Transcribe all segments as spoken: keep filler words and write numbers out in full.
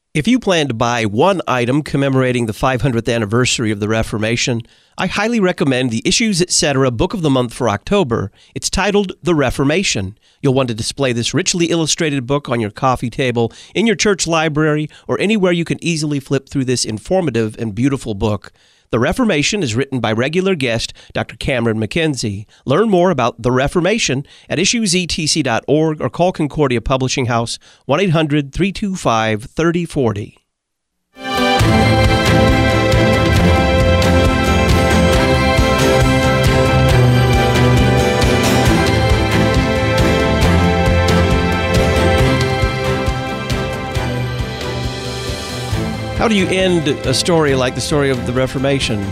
If you plan to buy one item commemorating the five hundredth anniversary of the Reformation, I highly recommend the Issues Etc. Book of the Month for October. It's titled The Reformation. You'll want to display this richly illustrated book on your coffee table, in your church library, or anywhere you can easily flip through this informative and beautiful book. The Reformation is written by regular guest Doctor Cameron McKenzie. Learn more about The Reformation at issues e t c dot org or call Concordia Publishing House one eight hundred, three two five, three oh four oh. How do you end a story like the story of the Reformation?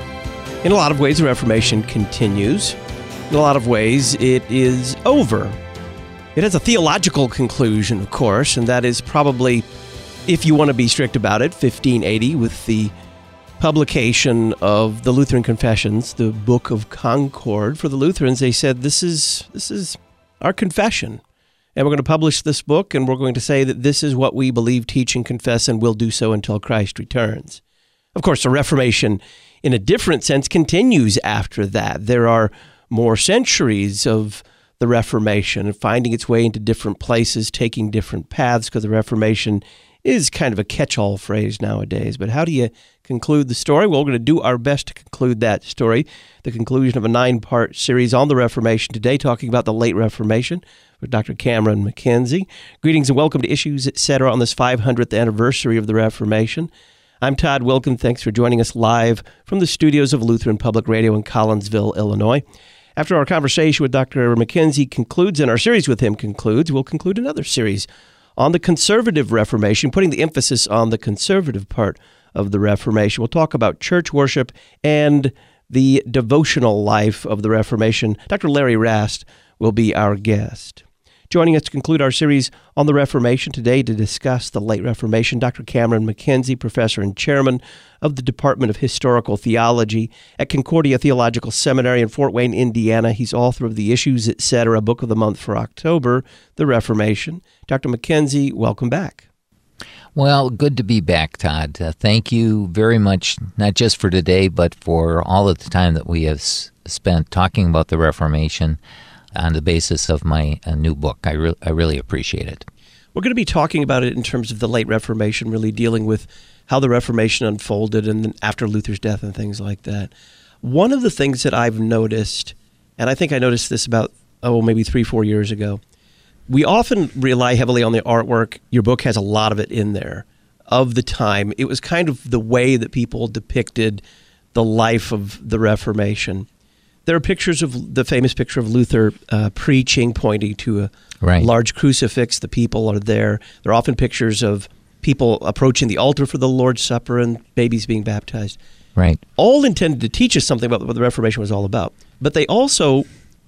In a lot of ways, the Reformation continues. In a lot of ways, it is over. It has a theological conclusion, of course, and that is probably, if you want to be strict about it, fifteen eighty, with the publication of the Lutheran Confessions, the Book of Concord. For the Lutherans, they said, this is this is our confession. And we're going to publish this book, and we're going to say that this is what we believe, teach, and confess, and will do so until Christ returns. Of course, the Reformation, in a different sense, continues after that. There are more centuries of the Reformation, finding its way into different places, taking different paths, because the Reformation is kind of a catch-all phrase nowadays. But how do you conclude the story? Well, we're going to do our best to conclude that story, the conclusion of a nine-part series on the Reformation today, talking about the late Reformation with Doctor Cameron McKenzie. Greetings and welcome to Issues Etc. on this five hundredth anniversary of the Reformation. I'm Todd Wilkin. Thanks for joining us live from the studios of Lutheran Public Radio in Collinsville, Illinois. After our conversation with Doctor McKenzie concludes, and our series with him concludes, we'll conclude another series on the conservative Reformation, putting the emphasis on the conservative part of the Reformation. We'll talk about church worship and the devotional life of the Reformation. Doctor Larry Rast will be our guest. Joining us to conclude our series on the Reformation today to discuss the late Reformation, Doctor Cameron McKenzie, professor and chairman of the Department of Historical Theology at Concordia Theological Seminary in Fort Wayne, Indiana. He's author of the Issues Etc. Book of the Month for October, The Reformation. Doctor McKenzie, welcome back. Well, good to be back, Todd. Uh, thank you very much, not just for today, but for all of the time that we have s- spent talking about the Reformation on the basis of my uh, new book. I, re- I really appreciate it. We're going to be talking about it in terms of the late Reformation, really dealing with how the Reformation unfolded and then after Luther's death and things like that. One of the things that I've noticed, and I think I noticed this about, oh, maybe three, four years ago, we often rely heavily on the artwork. Your book has a lot of it in there of the time. It was kind of the way that people depicted the life of the Reformation. There are pictures of the famous picture of Luther uh, preaching, pointing to a right. large crucifix. The people are there. There are often pictures of people approaching the altar for the Lord's Supper and babies being baptized. Right. All intended to teach us something about what the Reformation was all about. But they also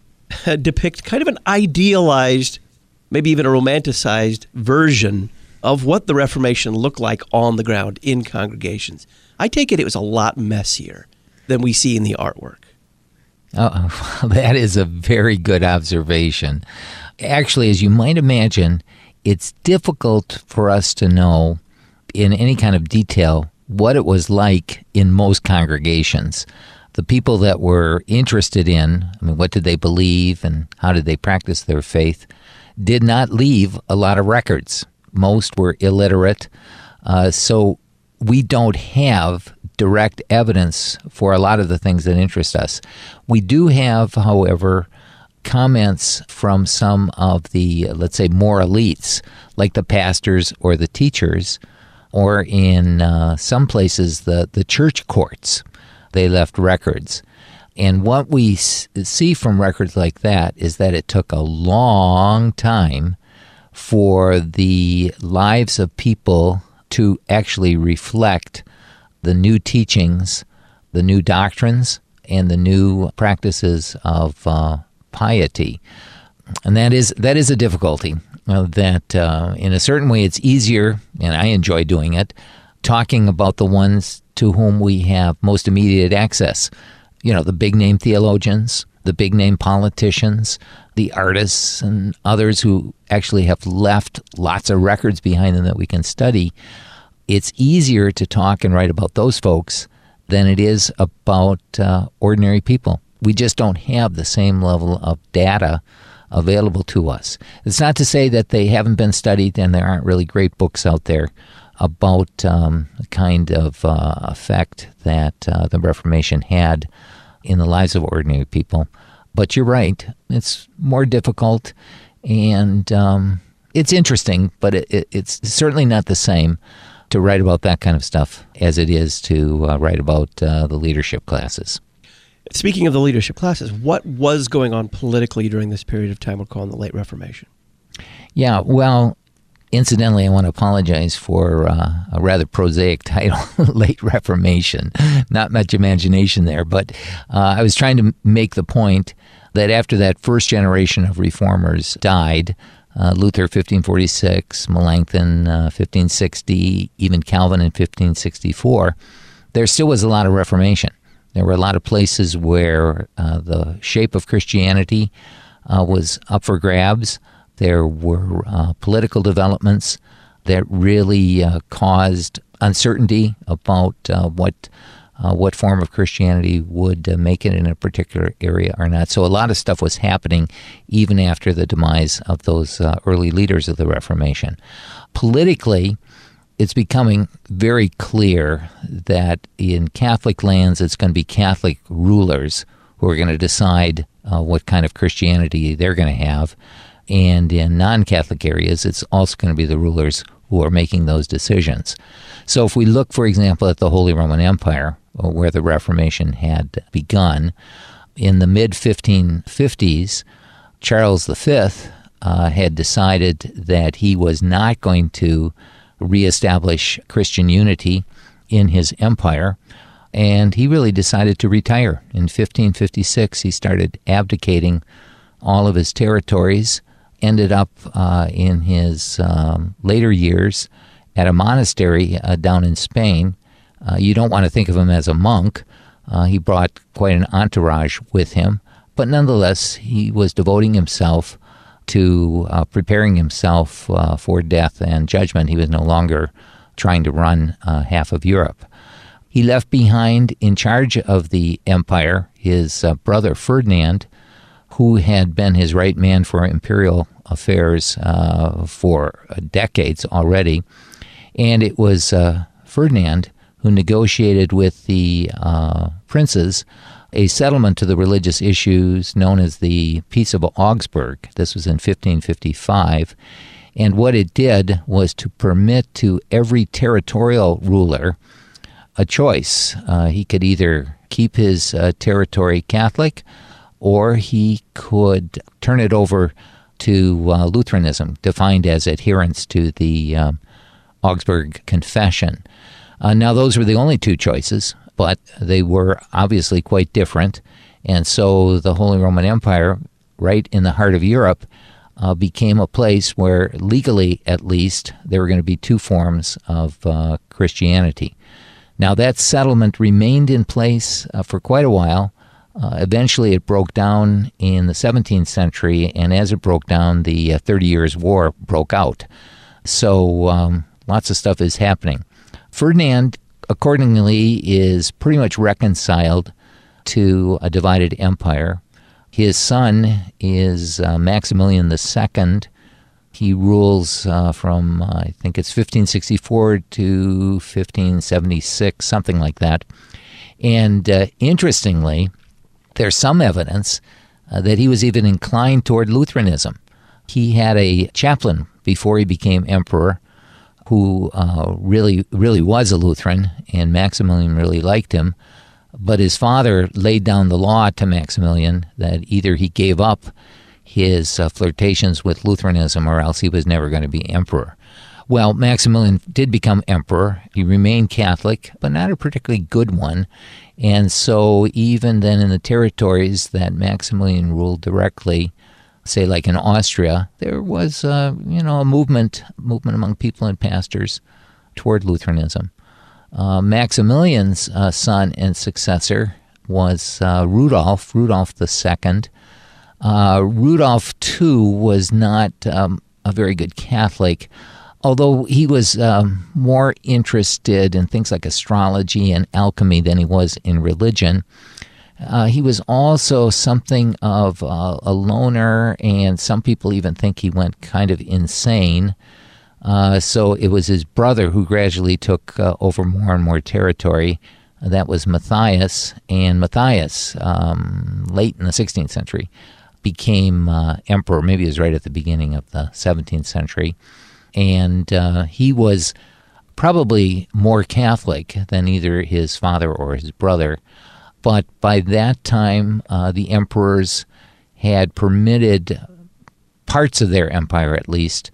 depict kind of an idealized, maybe even a romanticized version of what the Reformation looked like on the ground in congregations. I take it it was a lot messier than we see in the artwork. Oh, well, that is a very good observation. Actually, as you might imagine, it's difficult for us to know in any kind of detail what it was like in most congregations. The people that were interested in, I mean, what did they believe and how did they practice their faith, did not leave a lot of records. Most were illiterate, uh, so we don't have direct evidence for a lot of the things that interest us. We do have, however, comments from some of the, let's say, more elites, like the pastors or the teachers, or in uh, some places, the, the church courts. They left records. And what we s- see from records like that is that it took a long time for the lives of people to actually reflect the new teachings, the new doctrines, and the new practices of uh, piety. And that is that is a difficulty. Uh, that uh, in a certain way it's easier, and I enjoy doing it, talking about the ones to whom we have most immediate access. You know, the big-name theologians, the big-name politicians, the artists, and others who actually have left lots of records behind them that we can study. it's easier to talk and write about those folks than it is about uh, ordinary people. We just don't have the same level of data available to us. It's not to say that they haven't been studied and there aren't really great books out there about um, the kind of uh, effect that uh, the Reformation had in the lives of ordinary people. But you're right, it's more difficult, and um, it's interesting, but it, it, it's certainly not the same to write about that kind of stuff as it is to uh, write about uh, the leadership classes. Speaking of the leadership classes, what was going on politically during this period of time we're calling the Late Reformation? Yeah, well, incidentally, I want to apologize for uh, a rather prosaic title, Late Reformation. Not much imagination there, but uh, I was trying to make the point that after that first generation of reformers died, uh, Luther fifteen forty-six, Melanchthon uh, fifteen sixty, even Calvin in fifteen sixty-four, there still was a lot of Reformation. There were a lot of places where uh, the shape of Christianity uh, was up for grabs. There were uh, political developments that really uh, caused uncertainty about uh, what uh, what form of Christianity would uh, make it in a particular area or not. So a lot of stuff was happening even after the demise of those uh, early leaders of the Reformation. Politically, it's becoming very clear that in Catholic lands, it's going to be Catholic rulers who are going to decide uh, what kind of Christianity they're going to have. And in non-Catholic areas, it's also going to be the rulers who are making those decisions. So if we look, for example, at the Holy Roman Empire, where the Reformation had begun, in the mid fifteen fifties, Charles the Fifth uh, had decided that he was not going to reestablish Christian unity in his empire, and he really decided to retire. In fifteen fifty-six, he started abdicating all of his territories, ended up uh, in his um, later years at a monastery uh, down in Spain. Uh, you don't want to think of him as a monk. Uh, he brought quite an entourage with him, but nonetheless, he was devoting himself to uh, preparing himself uh, for death and judgment. He was no longer trying to run uh, half of Europe. He left behind in charge of the empire his uh, brother Ferdinand, who had been his right man for imperial affairs uh, for decades already. And it was uh, Ferdinand who negotiated with the uh, princes a settlement to the religious issues known as the Peace of Augsburg. This was in fifteen fifty-five. And what it did was to permit to every territorial ruler a choice. Uh, he could either keep his uh, territory Catholic, or he could turn it over to uh, Lutheranism, defined as adherence to the um, Augsburg Confession. Uh, now, those were the only two choices, but they were obviously quite different. And so the Holy Roman Empire, right in the heart of Europe, uh, became a place where, legally at least, there were going to be two forms of uh, Christianity. Now, that settlement remained in place uh, for quite a while. Uh, eventually, it broke down in the seventeenth century, and as it broke down, the uh, Thirty Years' War broke out. So um, lots of stuff is happening. Ferdinand, accordingly, is pretty much reconciled to a divided empire. His son is uh, Maximilian the Second. He rules uh, from, uh, I think it's fifteen sixty-four to fifteen seventy-six, something like that. And uh, interestingly, there's some evidence uh, that he was even inclined toward Lutheranism. He had a chaplain before he became emperor who uh, really, really was a Lutheran, and Maximilian really liked him. But his father laid down the law to Maximilian that either he gave up his uh, flirtations with Lutheranism or else he was never going to be emperor. Well, Maximilian did become emperor. He remained Catholic, but not a particularly good one. And so even then in the territories that Maximilian ruled directly, say like in Austria, there was uh, you know, a movement, movement among people and pastors toward Lutheranism. Uh, Maximilian's uh, son and successor was uh, Rudolf, Rudolf the Second. Uh, Rudolf, too, was not um, a very good Catholic, although he was um, more interested in things like astrology and alchemy than he was in religion, uh, he was also something of uh, a loner, and some people even think he went kind of insane. Uh, so it was his brother who gradually took uh, over more and more territory. Uh, that was Matthias, and Matthias, um, late in the sixteenth century, became uh, emperor. Maybe it was right at the beginning of the seventeenth century. And uh, he was probably more Catholic than either his father or his brother. But by that time, uh, the emperors had permitted parts of their empire, at least,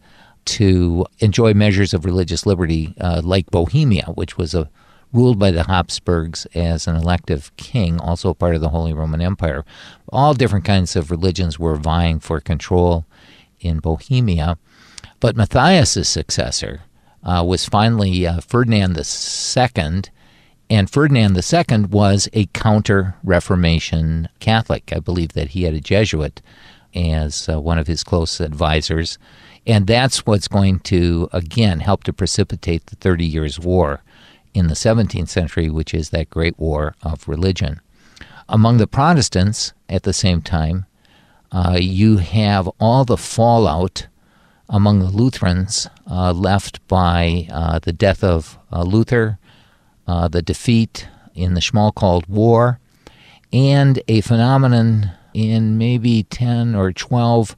to enjoy measures of religious liberty, uh, like Bohemia, which was a, ruled by the Habsburgs as an elective king, also part of the Holy Roman Empire. All different kinds of religions were vying for control in Bohemia. But Matthias' successor uh, was finally uh, Ferdinand the Second, and Ferdinand the Second was a counter-Reformation Catholic. I believe that he had a Jesuit as uh, one of his close advisors, and that's what's going to, again, help to precipitate the Thirty Years' War in the seventeenth century, which is that great war of religion. Among the Protestants, at the same time, uh, you have all the fallout among the Lutherans uh, left by uh, the death of uh, Luther, uh, the defeat in the Schmalkald War, and a phenomenon in maybe ten or twelve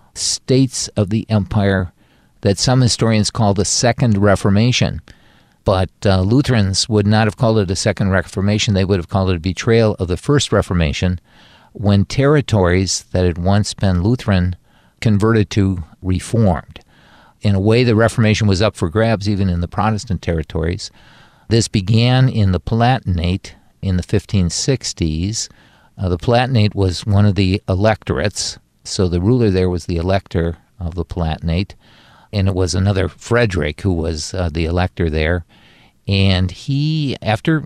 states of the empire that some historians call the Second Reformation. But uh, Lutherans would not have called it a Second Reformation. They would have called it a betrayal of the First Reformation, when territories that had once been Lutheran converted to Reformed. In a way, the Reformation was up for grabs even in the Protestant territories. This began in the Palatinate in the fifteen sixties. Uh, the Palatinate was one of the electorates, so the ruler there was the elector of the Palatinate, and it was another Frederick who was uh, the elector there. And he, after,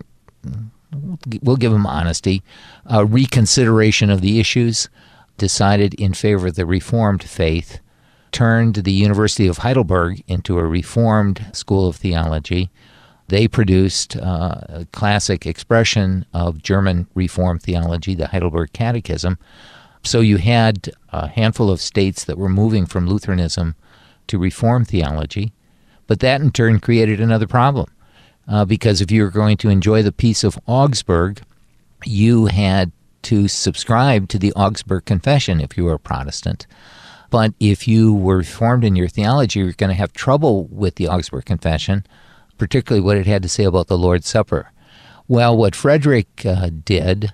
we'll give him honesty, uh, reconsideration of the issues, decided in favor of the Reformed faith, turned the University of Heidelberg into a Reformed school of theology. They produced uh, a classic expression of German Reformed theology, the Heidelberg Catechism. So you had a handful of states that were moving from Lutheranism to Reformed theology, but that in turn created another problem, uh, because if you were going to enjoy the Peace of Augsburg, you had to subscribe to the Augsburg Confession if you were a Protestant. But if you were Reformed in your theology, you were going to have trouble with the Augsburg Confession, particularly what it had to say about the Lord's Supper. Well, what Frederick uh, did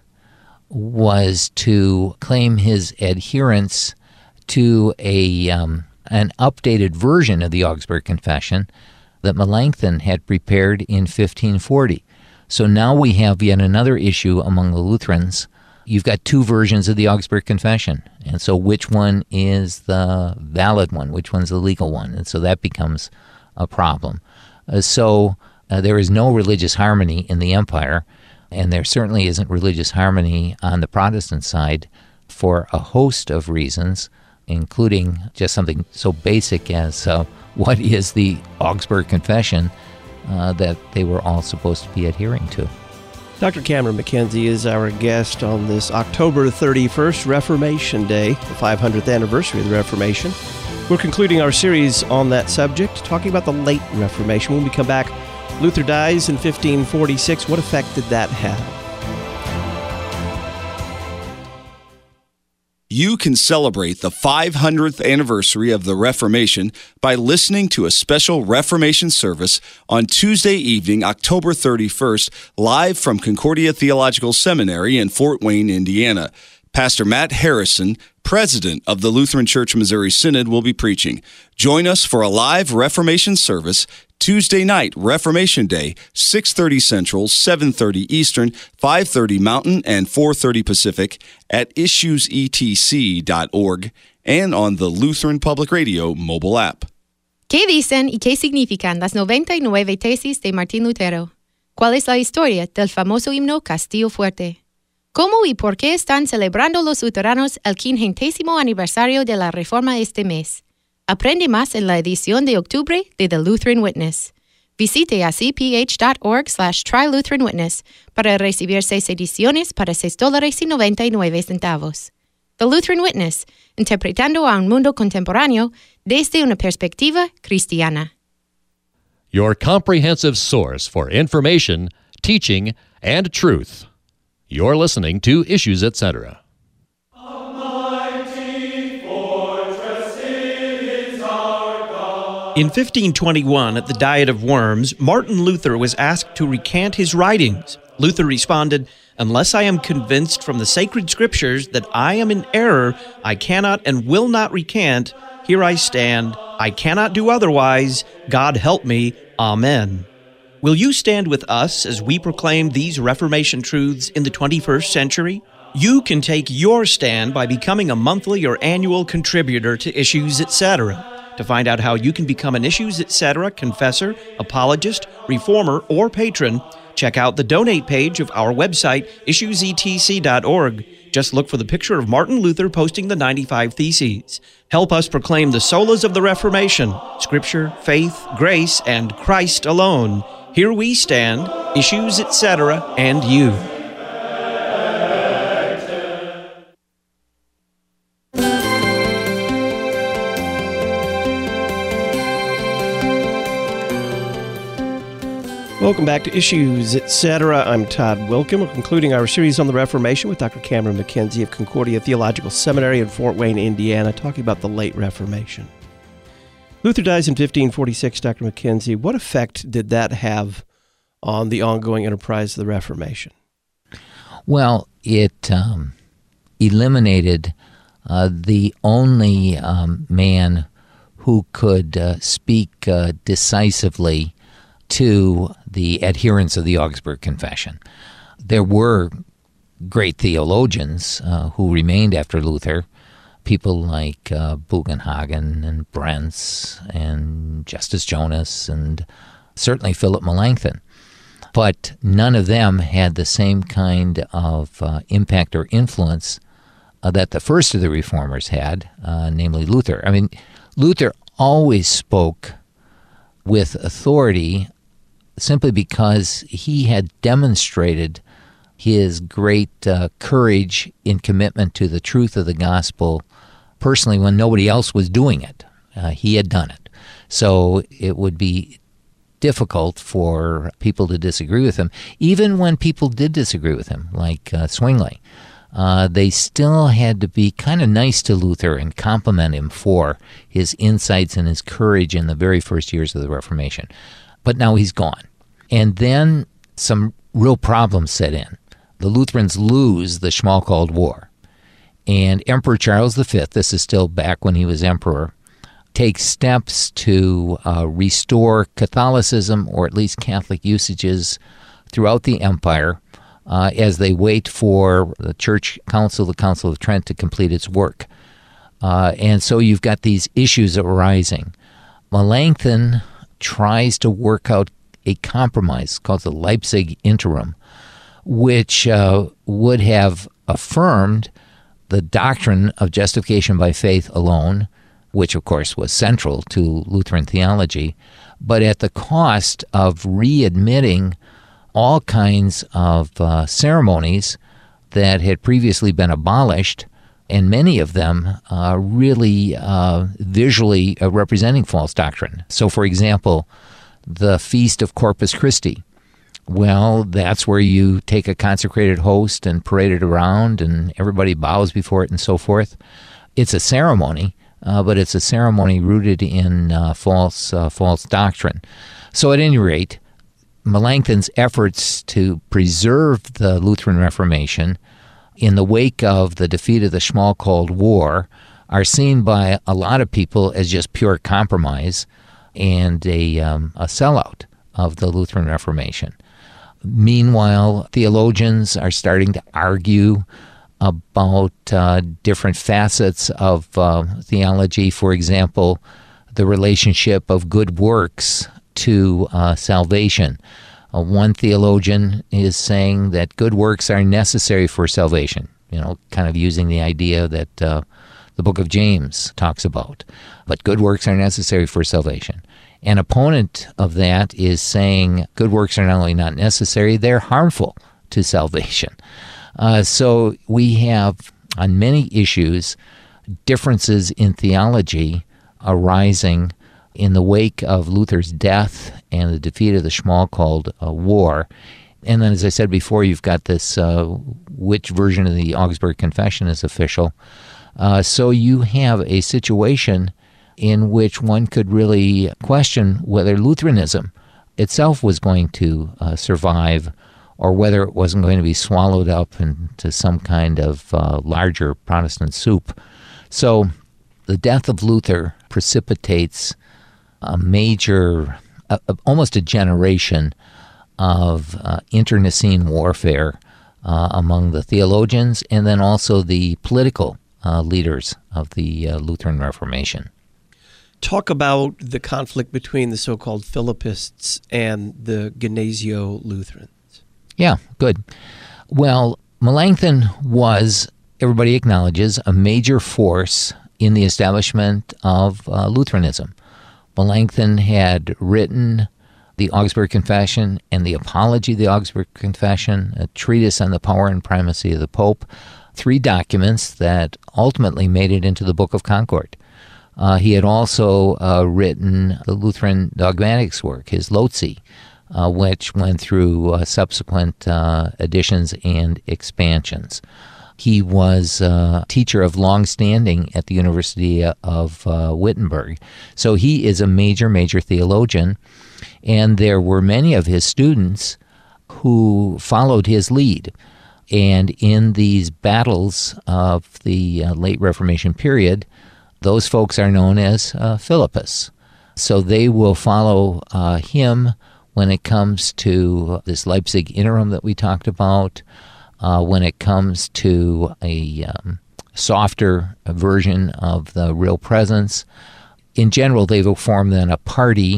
was to claim his adherence to a um, an updated version of the Augsburg Confession that Melanchthon had prepared in fifteen forty. So now we have yet another issue among the Lutherans. You've got two versions of the Augsburg Confession, and so which one is the valid one? Which one's the legal one? And so that becomes a problem. Uh, so uh, there is no religious harmony in the empire, and there certainly isn't religious harmony on the Protestant side for a host of reasons, including just something so basic as uh, what is the Augsburg Confession uh, that they were all supposed to be adhering to. Doctor Cameron McKenzie is our guest on this October thirty-first, Reformation Day, the five hundredth anniversary of the Reformation. We're concluding our series on that subject, talking about the late Reformation. When we come back, Luther dies in fifteen forty-six. What effect did that have? You can celebrate the five hundredth anniversary of the Reformation by listening to a special Reformation service on Tuesday evening, October thirty-first, live from Concordia Theological Seminary in Fort Wayne, Indiana. Pastor Matt Harrison, president of the Lutheran Church Missouri Synod, will be preaching. Join us for a live Reformation service Tuesday night, Reformation Day, six thirty Central, seven thirty Eastern, five thirty Mountain, and four thirty Pacific at issues e t c dot org and on the Lutheran Public Radio mobile app. ¿Qué dicen y qué significan las noventa y nueve tesis de Martín Lutero? ¿Cuál es la historia del famoso himno Castillo Fuerte? ¿Cómo y por qué están celebrando los luteranos el quincuagésimo aniversario de la Reforma este mes? Aprende más en la edición de octubre de The Lutheran Witness. Visite a cph.org slash Try Lutheran Witness para recibir seis ediciones para seis dólares y noventa y nueve centavos. The Lutheran Witness, interpretando a un mundo contemporáneo desde una perspectiva cristiana. Your comprehensive source for information, teaching, and truth. You're listening to Issues, et cetera. In fifteen twenty-one, at the Diet of Worms, Martin Luther was asked to recant his writings. Luther responded, "Unless I am convinced from the sacred scriptures that I am in error, I cannot and will not recant. Here I stand. I cannot do otherwise. God help me. Amen." Will you stand with us as we proclaim these Reformation truths in the twenty-first century? You can take your stand by becoming a monthly or annual contributor to Issues, et cetera. To find out how you can become an Issues, et cetera confessor, apologist, reformer, or patron, check out the donate page of our website, issues e t c dot org. Just look for the picture of Martin Luther posting the ninety-five Theses. Help us proclaim the solas of the Reformation, Scripture, faith, grace, and Christ alone. Here we stand, Issues, et cetera, and you. Welcome back to Issues, et cetera. I'm Todd Wilkin. We're concluding our series on the Reformation with Doctor Cameron McKenzie of Concordia Theological Seminary in Fort Wayne, Indiana, talking about the late Reformation. Luther dies in fifteen forty-six, Doctor McKenzie. What effect did that have on the ongoing enterprise of the Reformation? Well, it um, eliminated uh, the only um, man who could uh, speak uh, decisively to the adherents of the Augsburg Confession. There were great theologians uh, who remained after Luther, people like uh, Bugenhagen and Brentz and Justus Jonas and certainly Philip Melanchthon. But none of them had the same kind of uh, impact or influence uh, that the first of the reformers had, uh, namely Luther. I mean, Luther always spoke with authority simply because he had demonstrated his great uh, courage in commitment to the truth of the gospel personally when nobody else was doing it. Uh, he had done it. So it would be difficult for people to disagree with him. Even when people did disagree with him, like uh, Zwingli, uh, they still had to be kind of nice to Luther and compliment him for his insights and his courage in the very first years of the Reformation. But now he's gone. And then some real problems set in. The Lutherans lose the Schmalkald War. And Emperor Charles the Fifth, this is still back when he was emperor, takes steps to uh, restore Catholicism, or at least Catholic usages, throughout the empire uh, as they wait for the Church Council, the Council of Trent, to complete its work. Uh, and so you've got these issues arising. Melanchthon tries to work out a compromise called the Leipzig Interim, which uh, would have affirmed the doctrine of justification by faith alone, which of course was central to Lutheran theology, but at the cost of readmitting all kinds of uh, ceremonies that had previously been abolished, and many of them uh, really uh, visually uh, representing false doctrine. So, for example, the Feast of Corpus Christi. Well, that's where you take a consecrated host and parade it around and everybody bows before it and so forth. It's a ceremony, uh, but it's a ceremony rooted in uh, false uh, false doctrine. So at any rate, Melanchthon's efforts to preserve the Lutheran Reformation in the wake of the defeat of the Schmalkald War are seen by a lot of people as just pure compromise and a, um, a sellout of the Lutheran Reformation. Meanwhile, theologians are starting to argue about uh, different facets of uh, theology. For example, the relationship of good works to uh, salvation. Uh, one theologian is saying that good works are necessary for salvation, you know, kind of using the idea that uh, the book of James talks about. But good works are necessary for salvation. An opponent of that is saying good works are not only not necessary, they're harmful to salvation. Uh, so we have, on many issues, differences in theology arising in the wake of Luther's death and the defeat of the Schmalkald uh, War. And then, as I said before, you've got this, uh, which version of the Augsburg Confession is official. Uh, so you have a situation in which one could really question whether Lutheranism itself was going to uh, survive, or whether it wasn't going to be swallowed up into some kind of uh, larger Protestant soup. So the death of Luther precipitates a major, uh, almost a generation of uh, internecine warfare uh, among the theologians and then also the political uh, leaders of the uh, Lutheran Reformation. Talk about the conflict between the so-called Philippists and the Gnesio Lutherans. Yeah, good. Well, Melanchthon was, everybody acknowledges, a major force in the establishment of uh, Lutheranism. Melanchthon had written the Augsburg Confession and the Apology of the Augsburg Confession, a treatise on the power and primacy of the Pope, three documents that ultimately made it into the Book of Concord. Uh, he had also uh, written the Lutheran dogmatics work, his Lotzi, uh, which went through uh, subsequent uh, editions and expansions. He was a uh, teacher of long standing at the University of uh, Wittenberg. So he is a major, major theologian, and there were many of his students who followed his lead. And in these battles of the uh, late Reformation period, those folks are known as uh, Philippists. So they will follow uh, him when it comes to this Leipzig interim that we talked about, uh, when it comes to a um, softer version of the real presence. In general, they will form then a party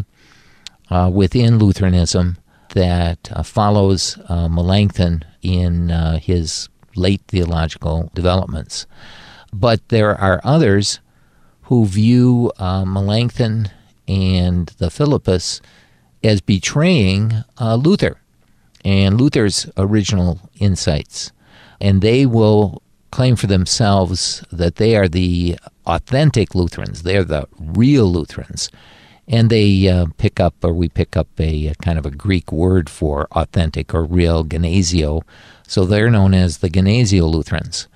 uh, within Lutheranism that uh, follows uh, Melanchthon in uh, his late theological developments. But there are others who view uh, Melanchthon and the Philippists as betraying uh, Luther and Luther's original insights. And they will claim for themselves that they are the authentic Lutherans. They're the real Lutherans. And they uh, pick up, or we pick up a, a kind of a Greek word for authentic or real, Gnesio. So they're known as the Gnesio Lutherans.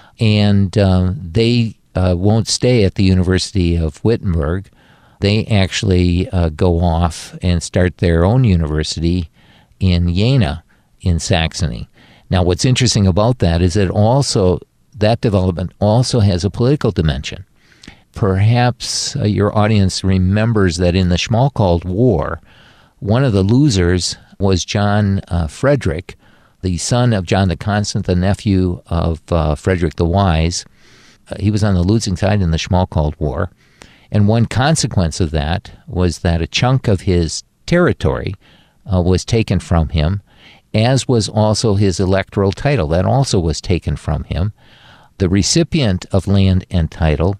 And uh, they Uh, won't stay at the University of Wittenberg. They actually uh, go off and start their own university in Jena in Saxony. Now, what's interesting about that is that also that development also has a political dimension. Perhaps uh, your audience remembers that in the Schmalkald War, one of the losers was John uh, Frederick, the son of John the Constant, the nephew of uh, Frederick the Wise. Uh, he was on the losing side in the Schmalkald War, and one consequence of that was that a chunk of his territory uh, was taken from him, as was also his electoral title. That also was taken from him. The recipient of land and title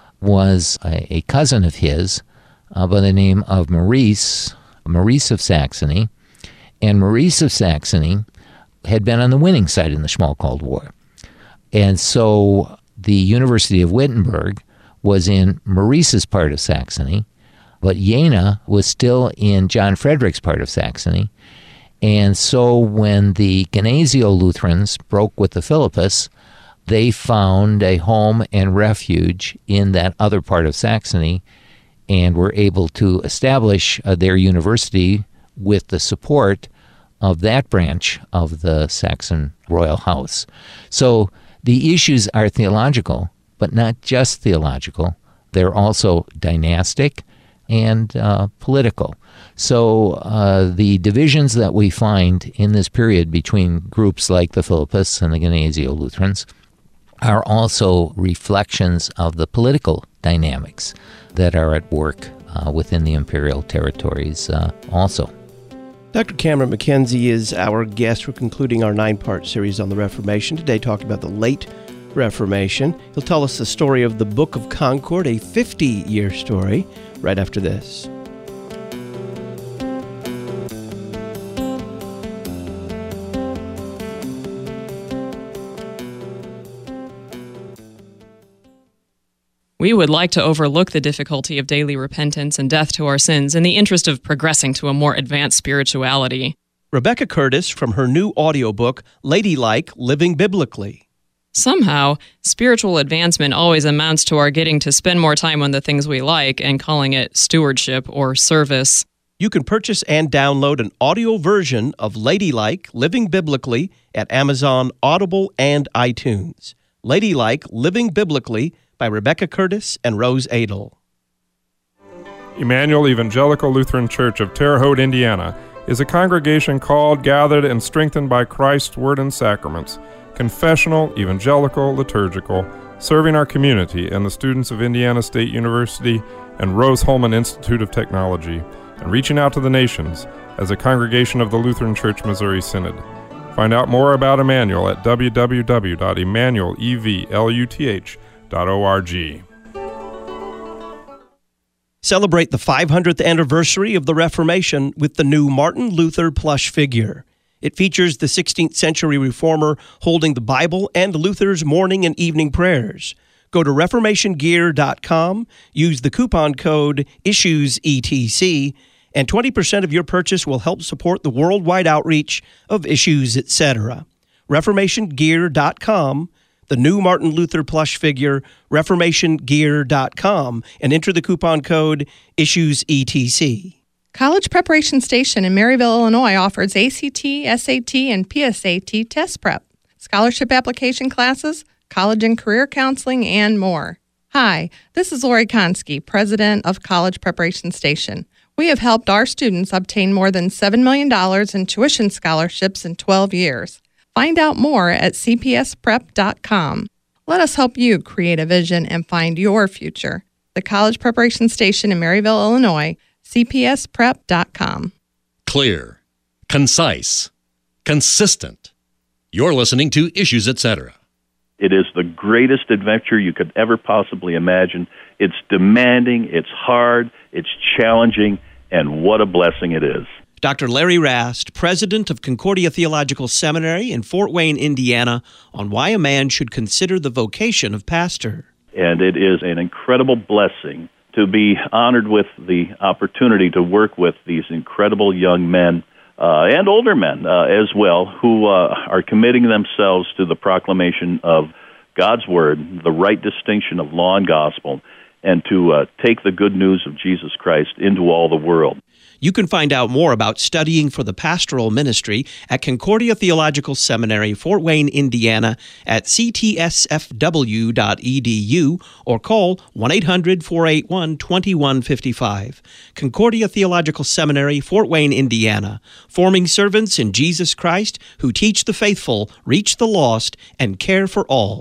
was a, a cousin of his uh, by the name of Maurice, Maurice of Saxony, and Maurice of Saxony had been on the winning side in the Schmalkald War. And so the University of Wittenberg was in Maurice's part of Saxony, but Jena was still in John Frederick's part of Saxony. And so when the Gnesio Lutherans broke with the Philippists, they found a home and refuge in that other part of Saxony and were able to establish uh, their university with the support of that branch of the Saxon royal house. So the issues are theological, but not just theological. They're also dynastic and uh, political. So uh, the divisions that we find in this period between groups like the Philippists and the Gnesio Lutherans are also reflections of the political dynamics that are at work uh, within the imperial territories uh, also. Doctor Cameron McKenzie is our guest. We're concluding our nine-part series on the Reformation today, talking about the late Reformation. He'll tell us the story of the Book of Concord, a fifty-year story, right after this. We would like to overlook the difficulty of daily repentance and death to our sins in the interest of progressing to a more advanced spirituality. Rebecca Curtis from her new audiobook, Ladylike, Living Biblically. Somehow, spiritual advancement always amounts to our getting to spend more time on the things we like and calling it stewardship or service. You can purchase and download an audio version of Ladylike, Living Biblically at Amazon, Audible, and iTunes. Ladylike, Living Biblically by Rebecca Curtis and Rose Adel. Emmanuel Evangelical Lutheran Church of Terre Haute, Indiana, is a congregation called, gathered, and strengthened by Christ's Word and Sacraments, confessional, evangelical, liturgical, serving our community and the students of Indiana State University and Rose-Hulman Institute of Technology, and reaching out to the nations as a congregation of the Lutheran Church Missouri Synod. Find out more about Emmanuel at w w w dot emmanuel luth dot org. Celebrate the five hundredth anniversary of the Reformation with the new Martin Luther plush figure. It features the sixteenth century reformer holding the Bible and Luther's morning and evening prayers. Go to reformation gear dot com, use the coupon code issues E T C, and twenty percent of your purchase will help support the worldwide outreach of Issues, et cetera. reformation gear dot com, the new Martin Luther plush figure, reformation gear dot com, and enter the coupon code issues E T C. College Preparation Station in Maryville, Illinois offers A C T, S A T, and P S A T test prep, scholarship application classes, college and career counseling, and more. Hi, this is Lori Konski, president of College Preparation Station. We have helped our students obtain more than seven million dollars in tuition scholarships in twelve years. Find out more at c p s prep dot com. Let us help you create a vision and find your future. The College Preparation Station in Maryville, Illinois, c p s prep dot com. Clear, concise, consistent. You're listening to Issues, et cetera. It is the greatest adventure you could ever possibly imagine. It's demanding, it's hard, it's challenging, and what a blessing it is. Doctor Larry Rast, president of Concordia Theological Seminary in Fort Wayne, Indiana, on why a man should consider the vocation of pastor. And it is an incredible blessing to be honored with the opportunity to work with these incredible young men uh, and older men uh, as well, who uh, are committing themselves to the proclamation of God's Word, the right distinction of law and gospel, and to uh, take the good news of Jesus Christ into all the world. You can find out more about studying for the pastoral ministry at Concordia Theological Seminary, Fort Wayne, Indiana, at c t s f w dot e d u or call one eight hundred, four eight one, two one five five. Concordia Theological Seminary, Fort Wayne, Indiana, forming servants in Jesus Christ who teach the faithful, reach the lost, and care for all.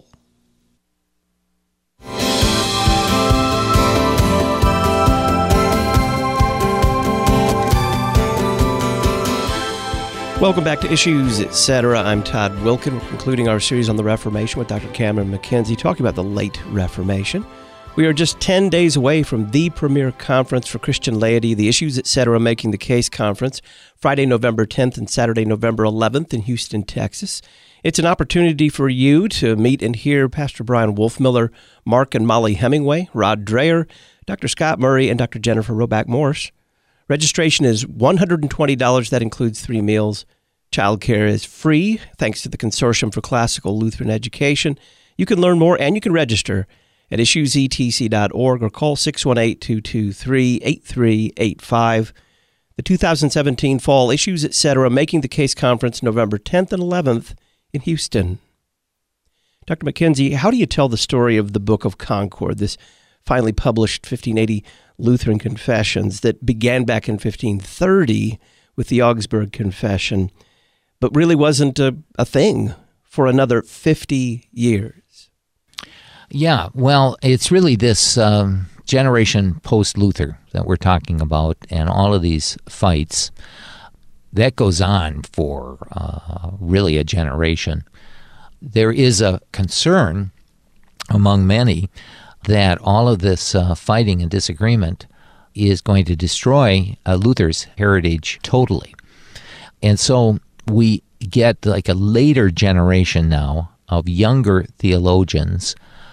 Welcome back to Issues, et cetera. I'm Todd Wilkin. We're concluding our series on the Reformation with Doctor Cameron McKenzie, talking about the late Reformation. We are just ten days away from the premier conference for Christian laity, the Issues, et cetera. Making the Case Conference, Friday, November tenth and Saturday, November eleventh in Houston, Texas. It's an opportunity for you to meet and hear Pastor Brian Wolfmiller, Mark and Molly Hemingway, Rod Dreher, Doctor Scott Murray, and Doctor Jennifer Roback Morse. Registration is one hundred twenty dollars. That includes three meals. Childcare is free, thanks to the Consortium for Classical Lutheran Education. You can learn more and you can register at issues e t c dot org or call six one eight, two two three, eight three eight five. The two thousand seventeen Fall Issues, et cetera. Making the Case Conference, November tenth and eleventh in Houston. Doctor McKenzie, how do you tell the story of the Book of Concord, this finally published fifteen eighty Lutheran Confessions that began back in fifteen thirty with the Augsburg Confession, but really wasn't a, a thing for another fifty years? Yeah, well, it's really this um, generation post-Luther that we're talking about, and all of these fights, that goes on for uh, really a generation. There is a concern among many that all of this uh, fighting and disagreement is going to destroy uh, Luther's heritage totally. And so we get like a later generation now of younger theologians,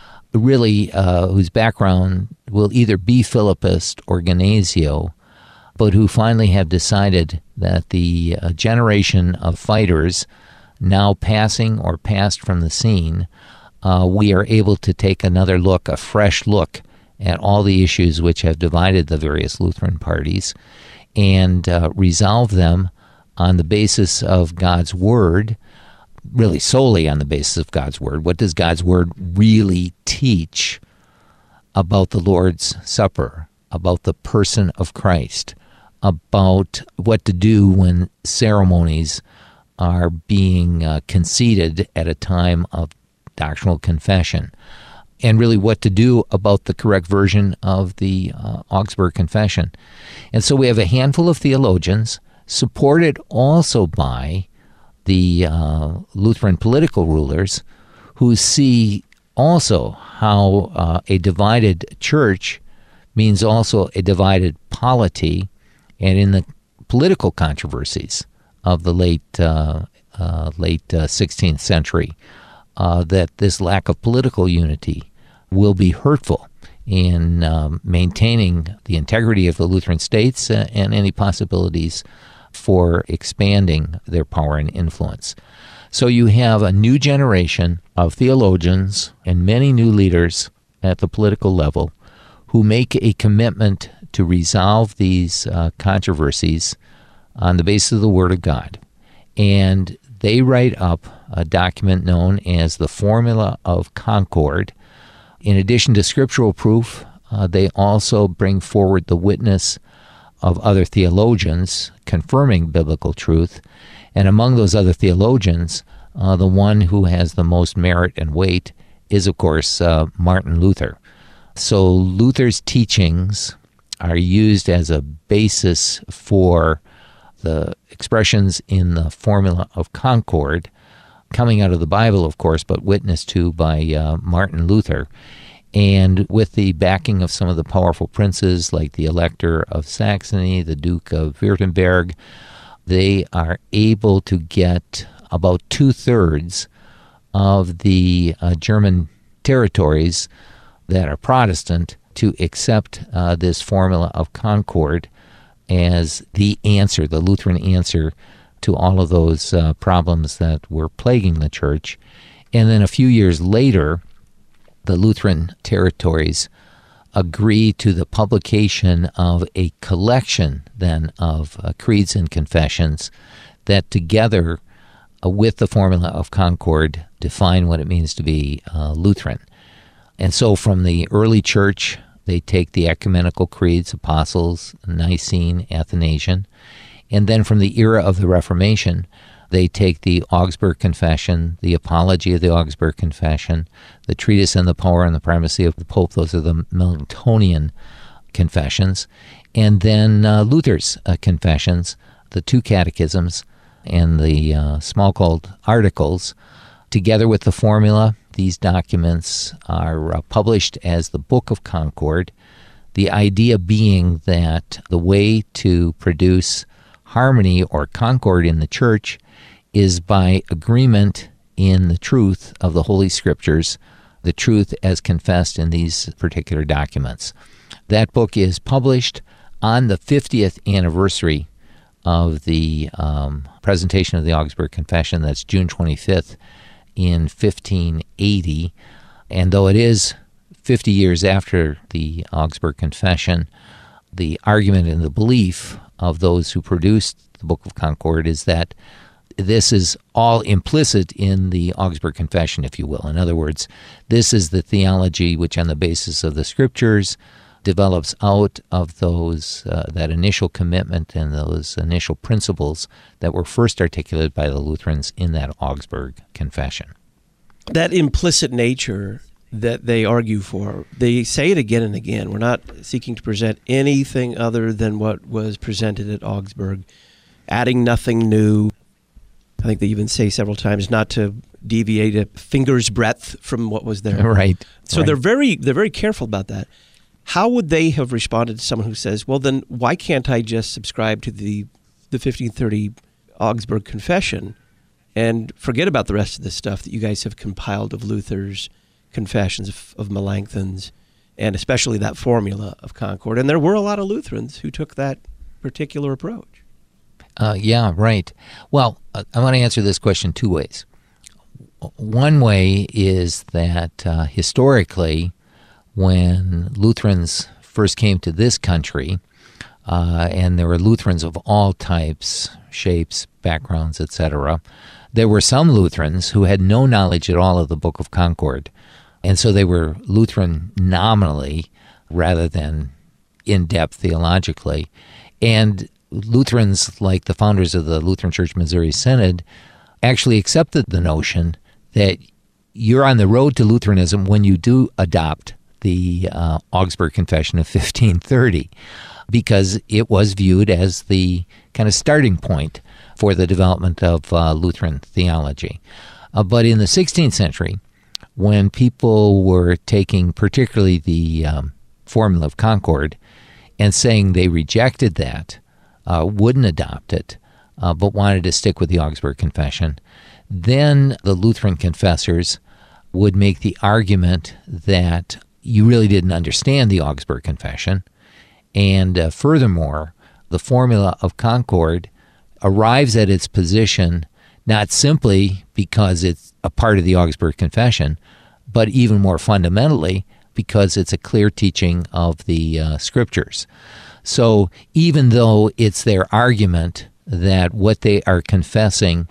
really uh, whose background will either be Philippist or Gnesio, but who finally have decided that the uh, generation of fighters now passing or passed from the scene, uh, we are able to take another look, a fresh look at all the issues which have divided the various Lutheran parties and uh, resolve them on the basis of God's Word, really solely on the basis of God's Word. What does God's Word really teach about the Lord's Supper, about the person of Christ, about what to do when ceremonies are being uh, conceded at a time of doctrinal confession, and really what to do about the correct version of the uh, Augsburg Confession. And so we have a handful of theologians, supported also by the uh, Lutheran political rulers, who see also how uh, a divided church means also a divided polity, and in the political controversies of the late uh, uh, late uh, sixteenth century, uh, that this lack of political unity will be hurtful in um, maintaining the integrity of the Lutheran states uh, and any possibilities for expanding their power and influence. So you have a new generation of theologians and many new leaders at the political level who make a commitment to resolve these uh, controversies on the basis of the Word of God. And they write up a document known as the Formula of Concord. In addition to scriptural proof, uh, they also bring forward the witness of other theologians confirming biblical truth. And among those other theologians, uh, the one who has the most merit and weight is, of course, uh, Martin Luther. So Luther's teachings are used as a basis for the expressions in the Formula of Concord, coming out of the Bible, of course, but witnessed to by uh, Martin Luther. And with the backing of some of the powerful princes like the Elector of Saxony, the Duke of Württemberg, they are able to get about two-thirds of the uh, German territories that are Protestant to accept uh, this Formula of Concord as the answer, the Lutheran answer to all of those uh, problems that were plaguing the church. And then a few years later, the Lutheran territories agree to the publication of a collection then of uh, creeds and confessions that together uh, with the Formula of Concord define what it means to be uh, Lutheran. And so from the early church, they take the ecumenical creeds, Apostles, Nicene, Athanasian, and then from the era of the Reformation, they take the Augsburg Confession, the Apology of the Augsburg Confession, the Treatise on the Power and the Primacy of the Pope. Those are the Melitonian confessions. And then uh, Luther's uh, confessions, the two catechisms, and the uh, Smalcald Articles. Together with the formula, these documents are uh, published as the Book of Concord, the idea being that the way to produce harmony or concord in the church is by agreement in the truth of the Holy Scriptures, the truth as confessed in these particular documents. That book is published on the fiftieth anniversary of the um, presentation of the Augsburg Confession. That's June twenty-fifth in fifteen eighty. And though it is fifty years after the Augsburg Confession, the argument and the belief of those who produced the Book of Concord is that this is all implicit in the Augsburg Confession, if you will. In other words, this is the theology which, on the basis of the Scriptures, develops out of those uh, that initial commitment and those initial principles that were first articulated by the Lutherans in that Augsburg Confession. That implicit nature that they argue for, they say it again and again. We're not seeking to present anything other than what was presented at Augsburg, adding nothing new. I think they even say several times not to deviate a finger's breadth from what was there. Right. So right. they're very they're very careful about that. How would they have responded to someone who says, well, then why can't I just subscribe to the, the fifteen thirty Augsburg Confession and forget about the rest of the stuff that you guys have compiled of Luther's confessions, of, of Melanchthon's, and especially that formula of Concord? And there were a lot of Lutherans who took that particular approach. Uh, yeah, right. Well, uh, I want to answer this question two ways. One way is that uh, historically, when Lutherans first came to this country, uh, and there were Lutherans of all types, shapes, backgrounds, et cetera, there were some Lutherans who had no knowledge at all of the Book of Concord, and so they were Lutheran nominally rather than in-depth theologically. And Lutherans, like the founders of the Lutheran Church Missouri Synod, actually accepted the notion that you're on the road to Lutheranism when you do adopt the uh, Augsburg Confession of fifteen thirty, because it was viewed as the kind of starting point for the development of uh, Lutheran theology. Uh, but in the sixteenth century, when people were taking particularly the um, Formula of Concord and saying they rejected that, uh, wouldn't adopt it, uh, but wanted to stick with the Augsburg Confession, then the Lutheran confessors would make the argument that you really didn't understand the Augsburg Confession, and uh, furthermore, the Formula of Concord arrives at its position not simply because it's a part of the Augsburg Confession, but even more fundamentally because it's a clear teaching of the uh, Scriptures. So even though it's their argument that what they are confessing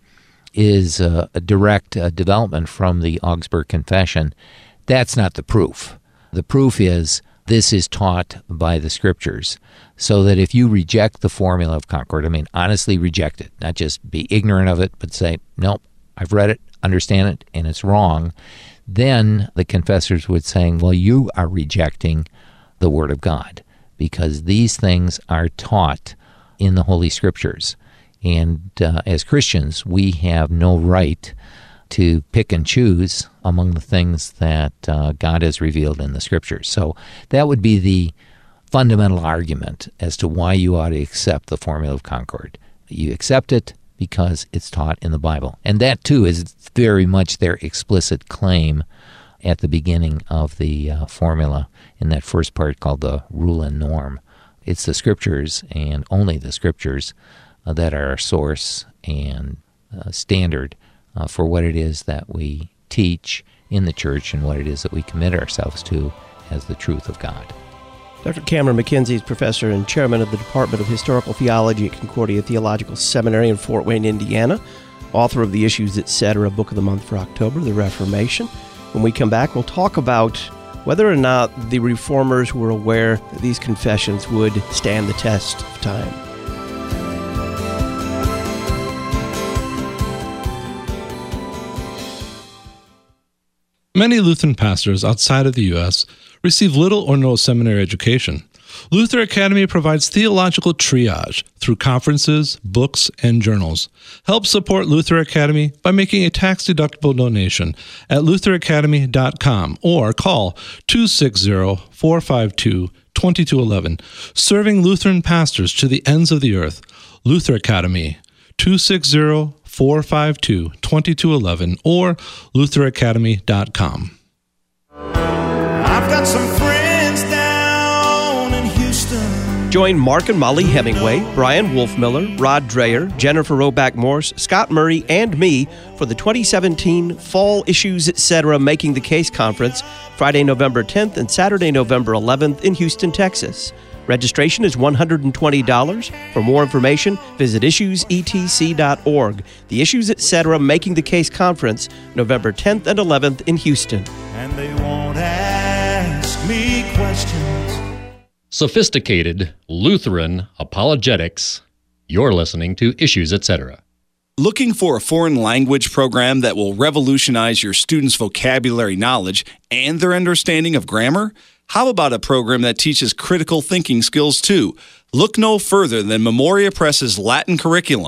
is uh, a direct uh, development from the Augsburg Confession, that's not the proof. The proof is this is taught by the Scriptures, so that if you reject the Formula of Concord, I mean, honestly reject it, not just be ignorant of it, but say, nope, I've read it, understand it, and it's wrong, then the confessors would say, well, you are rejecting the Word of God, because these things are taught in the Holy Scriptures. And uh, as Christians, we have no right to pick and choose among the things that uh, God has revealed in the Scriptures. So that would be the fundamental argument as to why you ought to accept the Formula of Concord. You accept it because it's taught in the Bible. And that, too, is very much their explicit claim at the beginning of the uh, formula in that first part called the rule and norm. It's the Scriptures, and only the Scriptures, uh, that are our source and uh, standard uh, for what it is that we teach in the church and what it is that we commit ourselves to as the truth of God. Doctor Cameron McKenzie is professor and chairman of the Department of Historical Theology at Concordia Theological Seminary in Fort Wayne, Indiana, author of the Issues, et cetera. Book of the Month for October, The Reformation. When we come back, we'll talk about whether or not the Reformers were aware that these confessions would stand the test of time. Many Lutheran pastors outside of the U S receive little or no seminary education. Luther Academy provides theological triage through conferences, books, and journals. Help support Luther Academy by making a tax-deductible donation at luther academy dot com or call two six zero, four five two, two two one one. Serving Lutheran pastors to the ends of the earth. Luther Academy, two six zero, four five two, two two one one or luther academy dot com. I've got some friends down in Houston. Join Mark and Molly Hemingway, Brian Wolfmiller, Rod Dreyer, Jennifer Roback Morse, Scott Murray, and me for the twenty seventeen Fall Issues, et cetera. Making the Case Conference, Friday, November tenth and Saturday, November eleventh in Houston, Texas. Registration is one hundred twenty dollars. For more information, visit issues e t c dot org. The Issues, et cetera. Making the Case Conference, November tenth and eleventh in Houston. And they won't ask me questions. Sophisticated Lutheran apologetics. You're listening to Issues, et cetera. Looking for a foreign language program that will revolutionize your students' vocabulary knowledge and their understanding of grammar? How about a program that teaches critical thinking skills too? Look no further than Memoria Press's Latin curriculum.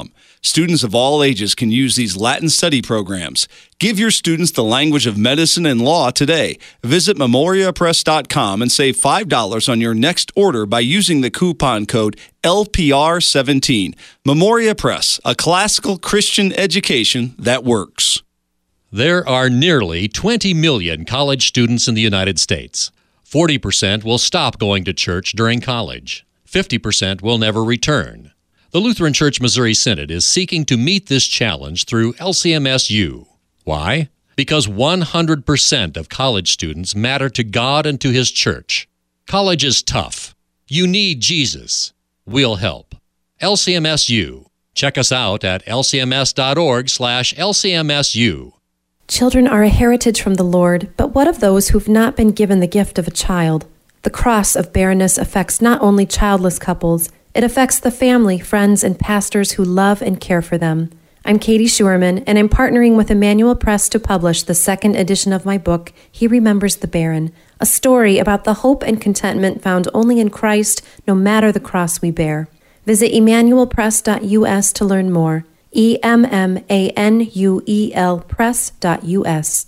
Students of all ages can use these Latin study programs. Give your students the language of medicine and law today. Visit memoria press dot com and save five dollars on your next order by using the coupon code L P R seventeen. Memoria Press, a classical Christian education that works. There are nearly twenty million college students in the United States. forty percent will stop going to church during college. fifty percent will never return. The Lutheran Church Missouri Synod is seeking to meet this challenge through L C M S U. Why? Because one hundred percent of college students matter to God and to His church. College is tough. You need Jesus. We'll help. L C M S U. Check us out at L C M S dot org slash L C M S U. Children are a heritage from the Lord, but what of those who've not been given the gift of a child? The cross of barrenness affects not only childless couples, it affects the family, friends, and pastors who love and care for them. I'm Katie Schuerman, and I'm partnering with Emmanuel Press to publish the second edition of my book, He Remembers the Barren, a story about the hope and contentment found only in Christ, no matter the cross we bear. Visit emmanuel press dot U S to learn more. E M M A N U E L press dot U S.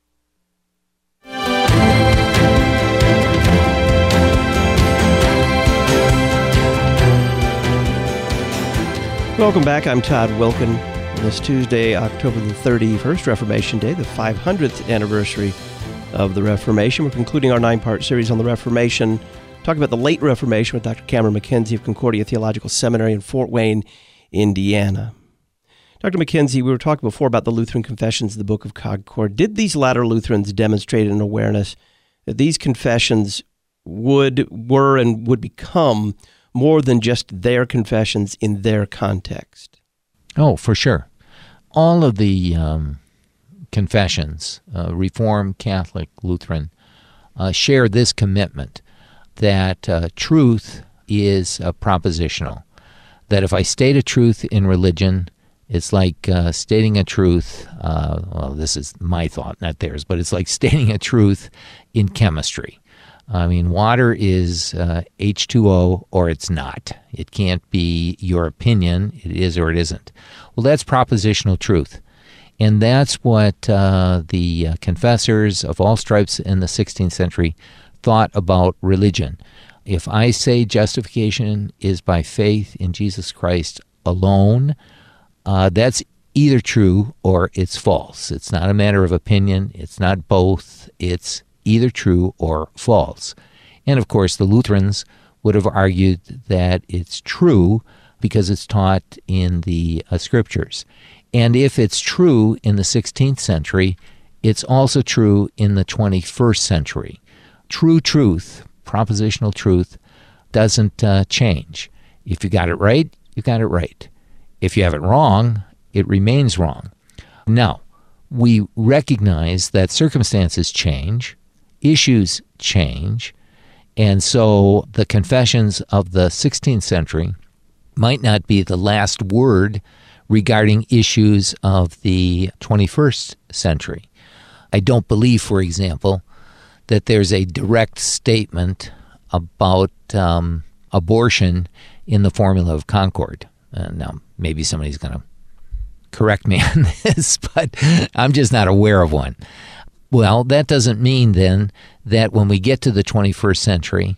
Welcome back. I'm Todd Wilkin. On this Tuesday, October the thirty-first, Reformation Day, the five hundredth anniversary of the Reformation. We're concluding our nine-part series on the Reformation, talking about the late Reformation with Doctor Cameron McKenzie of Concordia Theological Seminary in Fort Wayne, Indiana. Doctor McKenzie, we were talking before about the Lutheran Confessions of the Book of Concord. Did these latter Lutherans demonstrate an awareness that these confessions would, were, and would become more than just their confessions in their context? Oh, for sure. All of the um, confessions, uh, Reformed, Catholic, Lutheran, uh, share this commitment that uh, truth is uh, propositional. That if I state a truth in religion, it's like uh, stating a truth, uh, well, this is my thought, not theirs, but it's like stating a truth in chemistry. I mean, water is uh, H two O or it's not. It can't be your opinion. It is or it isn't. Well, that's propositional truth. And that's what uh, the uh, confessors of all stripes in the sixteenth century thought about religion. If I say justification is by faith in Jesus Christ alone, uh, that's either true or it's false. It's not a matter of opinion. It's not both. It's either true or false. And of course, the Lutherans would have argued that it's true because it's taught in the uh, Scriptures. And if it's true in the sixteenth century, it's also true in the twenty-first century. True truth, propositional truth, doesn't uh, change. If you got it right, you got it right. If you have it wrong, it remains wrong. Now, we recognize that circumstances change, issues change, and so the confessions of the sixteenth century might not be the last word regarding issues of the twenty-first century. I don't believe, for example, that there's a direct statement about um, abortion in the Formula of Concord. Uh, now, maybe somebody's going to correct me on this, but I'm just not aware of one. Well, that doesn't mean then that when we get to the twenty-first century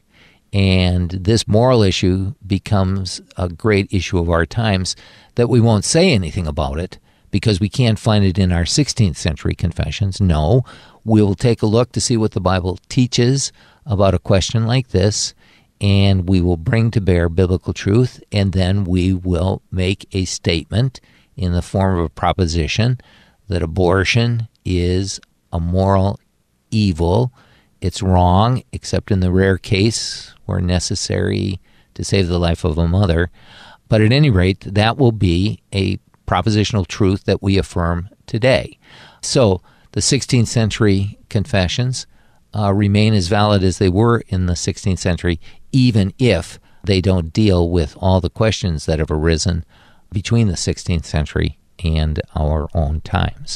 and this moral issue becomes a great issue of our times, that we won't say anything about it because we can't find it in our sixteenth century confessions. No, we'll take a look to see what the Bible teaches about a question like this, and we will bring to bear biblical truth, and then we will make a statement in the form of a proposition that abortion is a moral evil. It's wrong, except in the rare case where necessary to save the life of a mother. But at any rate, that will be a propositional truth that we affirm today. So the sixteenth century confessions uh, remain as valid as they were in the sixteenth century, even if they don't deal with all the questions that have arisen between the sixteenth century and our own times.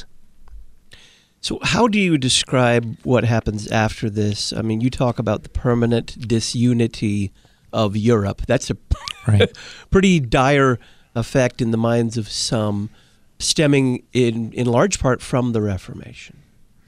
So how do you describe what happens after this? I mean, you talk about the permanent disunity of Europe. That's a right. pretty dire effect in the minds of some, stemming in, in large part from the Reformation.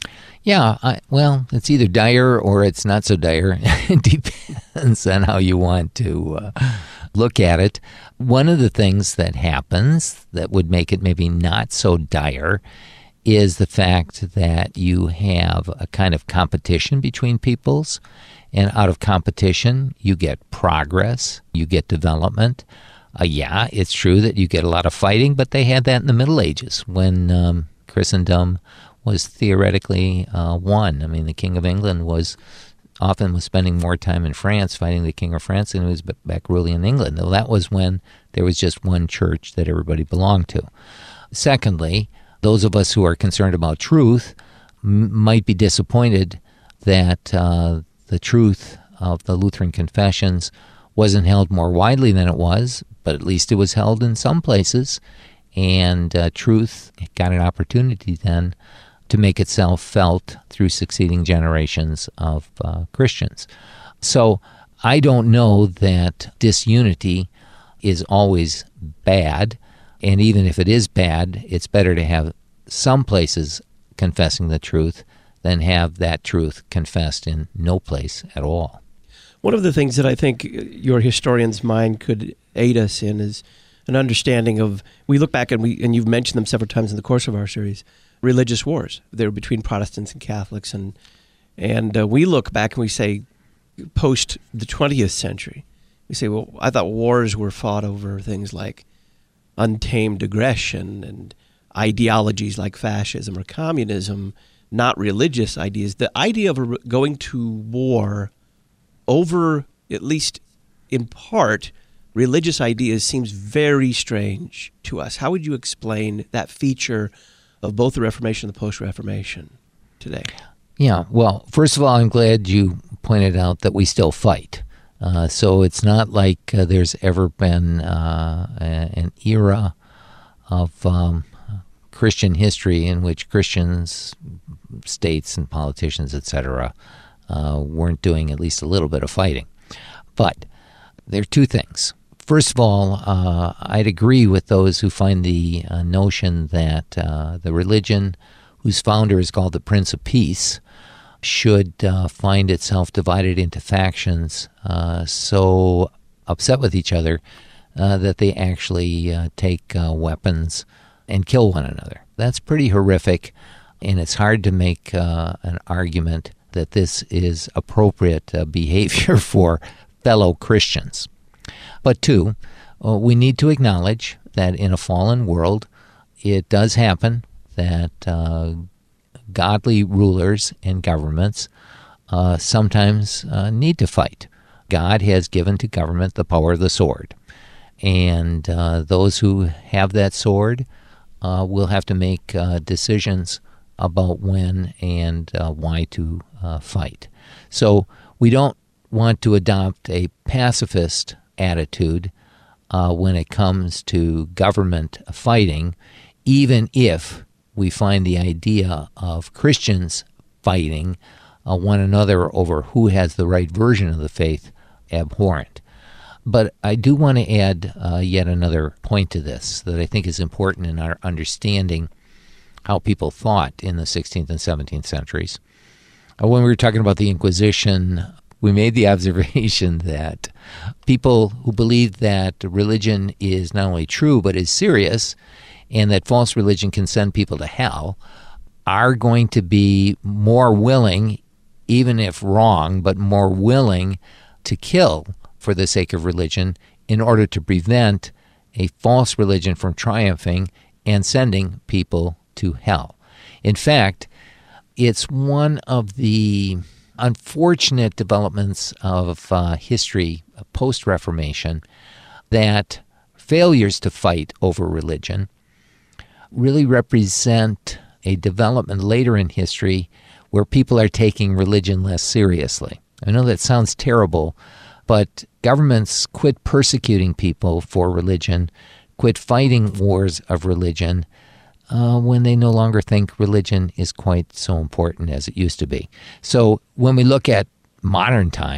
Yeah, I, well, it's either dire or it's not so dire. It depends on how you want to uh, look at it. One of the things that happens that would make it maybe not so dire is the fact that you have a kind of competition between peoples, and out of competition, you get progress, you get development. Uh, yeah, it's true that you get a lot of fighting, but they had that in the Middle Ages when um, Christendom was theoretically uh, won. I mean, the King of England was often was spending more time in France fighting the King of France than he was back ruling in England. Though that was when there was just one church that everybody belonged to. Secondly, those of us who are concerned about truth m- might be disappointed that uh, the truth of the Lutheran confessions wasn't held more widely than it was, but at least it was held in some places, and uh, truth got an opportunity then to make itself felt through succeeding generations of uh, Christians. So I don't know that disunity is always bad, and even if it is bad, it's better to have some places confessing the truth than have that truth confessed in no place at all. One of the things that I think your historian's mind could aid us in is an understanding of, we look back and we and you've mentioned them several times in the course of our series, religious wars. They were between Protestants and Catholics, and and uh, we look back and we say, post the twentieth century, we say, well, I thought wars were fought over things like untamed aggression and ideologies like fascism or communism, not religious ideas. The idea of a, going to war over, at least in part, religious ideas seems very strange to us. How would you explain that feature of both the Reformation and the Post-Reformation today? Yeah, well, first of all, I'm glad you pointed out that we still fight. Uh, so it's not like uh, there's ever been uh, a, an era of um, Christian history in which Christians, states and politicians, et cetera, uh, weren't doing at least a little bit of fighting. But there are two things. First of all, uh, I'd agree with those who find the uh, notion that uh, the religion whose founder is called the Prince of Peace should uh, find itself divided into factions uh, so upset with each other uh, that they actually uh, take uh, weapons and kill one another. That's pretty horrific, and it's hard to make uh, an argument that this is appropriate uh, behavior for fellow Christians. But two, uh, we need to acknowledge that in a fallen world, it does happen that uh, godly rulers and governments uh, sometimes uh, need to fight. God has given to government the power of the sword. And uh, those who have that sword uh, will have to make uh, decisions about when and uh, why to uh, fight. So we don't want to adopt a pacifist attitude uh, when it comes to government fighting, even if we find the idea of Christians fighting uh, one another over who has the right version of the faith abhorrent. But I do want to add uh, yet another point to this that I think is important in our understanding how people thought in the sixteenth and seventeenth centuries. Uh, when we were talking about the Inquisition, we made the observation that people who believed that religion is not only true but is serious, and that false religion can send people to hell, are going to be more willing, even if wrong, but more willing to kill for the sake of religion in order to prevent a false religion from triumphing and sending people to hell. In fact, it's one of the unfortunate developments of uh, history post-Reformation that failures to fight over religion really represent a development later in history where people are taking religion less seriously. I know that sounds terrible, but governments quit persecuting people for religion, quit fighting wars of religion, Uh, when they no longer think religion is quite so important as it used to be. So when we look at modern times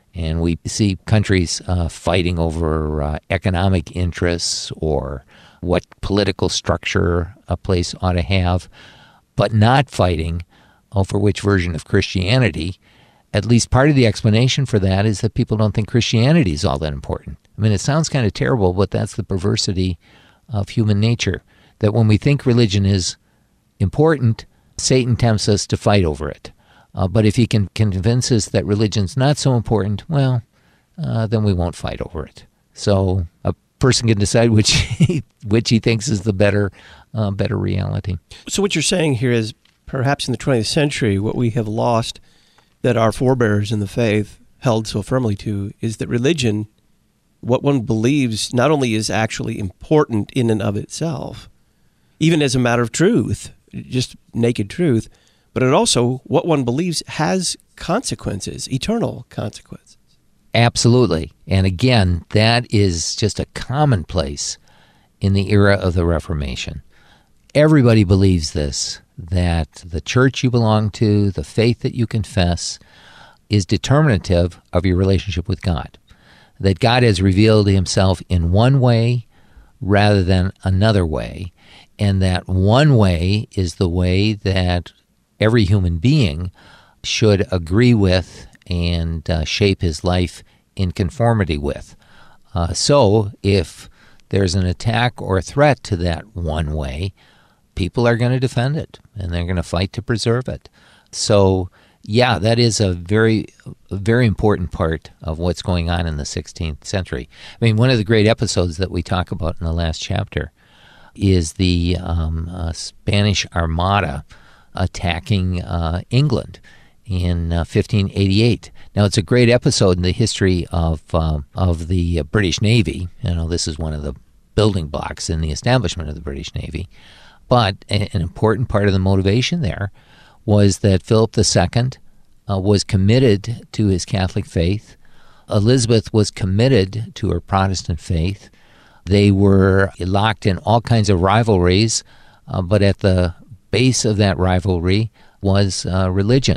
And we see countries uh, fighting over uh, economic interests or what political structure a place ought to have, but not fighting over which version of Christianity. At least part of the explanation for that is that people don't think Christianity is all that important. I mean, it sounds kind of terrible, but that's the perversity of human nature, that when we think religion is important, Satan tempts us to fight over it. Uh, but if he can convince us that religion's not so important, well, uh, then we won't fight over it. So a person can decide which he, which he thinks is the better, uh, better reality. So what you're saying here is perhaps in the twentieth century, what we have lost that our forebears in the faith held so firmly to is that religion, what one believes, not only is actually important in and of itself, even as a matter of truth, just naked truth, but it also, what one believes has consequences, eternal consequences. Absolutely. And again, that is just a commonplace in the era of the Reformation. Everybody believes this, that the church you belong to, the faith that you confess, is determinative of your relationship with God. That God has revealed himself in one way rather than another way, and that one way is the way that every human being should agree with and uh, shape his life in conformity with. Uh, so if there's an attack or a threat to that one way, people are going to defend it, and they're going to fight to preserve it. So, yeah, that is a very, a very important part of what's going on in the sixteenth century. I mean, one of the great episodes that we talk about in the last chapter is the um, uh, Spanish Armada attacking uh, England in uh, fifteen eighty-eight. Now, it's a great episode in the history of uh, of the uh, British Navy. You know, this is one of the building blocks in the establishment of the British Navy. But a, an important part of the motivation there was that Philip the Second uh, was committed to his Catholic faith. Elizabeth was committed to her Protestant faith. They were locked in all kinds of rivalries, uh, but at the base of that rivalry was uh, religion.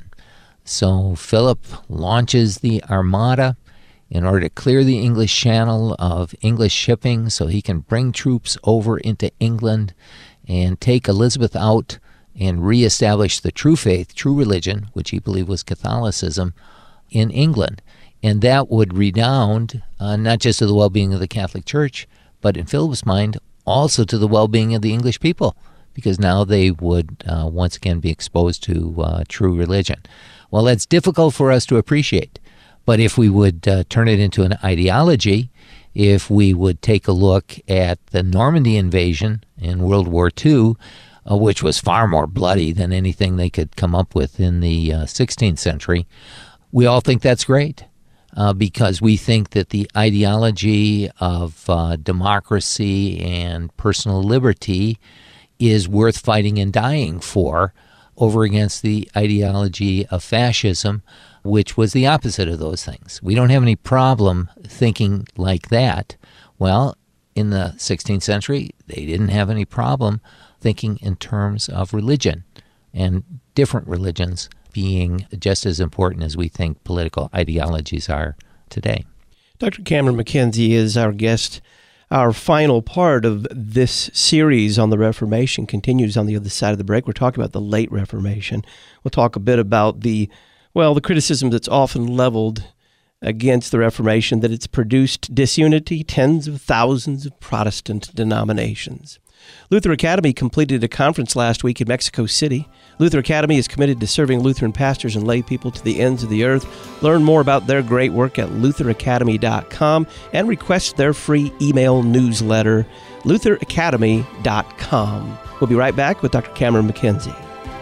So Philip launches the Armada in order to clear the English Channel of English shipping so he can bring troops over into England and take Elizabeth out and reestablish the true faith, true religion, which he believed was Catholicism, in England. And that would redound uh, not just to the well-being of the Catholic Church, but in Philip's mind, also to the well-being of the English people, because now they would uh, once again be exposed to uh, true religion. Well, that's difficult for us to appreciate, but if we would uh, turn it into an ideology, if we would take a look at the Normandy invasion in World War Two, uh, which was far more bloody than anything they could come up with in the uh, sixteenth century, we all think that's great. Uh, because we think that the ideology of uh, democracy and personal liberty is worth fighting and dying for over against the ideology of fascism, which was the opposite of those things. We don't have any problem thinking like that. Well, in the sixteenth century, they didn't have any problem thinking in terms of religion, and different religions being just as important as we think political ideologies are today. Doctor Cameron McKenzie is our guest. Our final part of this series on the Reformation continues on the other side of the break. We're talking about the late Reformation. We'll talk a bit about the, well, the criticism that's often leveled against the Reformation, that it's produced disunity, tens of thousands of Protestant denominations. Luther Academy completed a conference last week in Mexico City. Luther Academy is committed to serving Lutheran pastors and lay people to the ends of the earth. Learn more about their great work at luther academy dot com and request their free email newsletter, luther academy dot com. We'll be right back with Doctor Cameron McKenzie.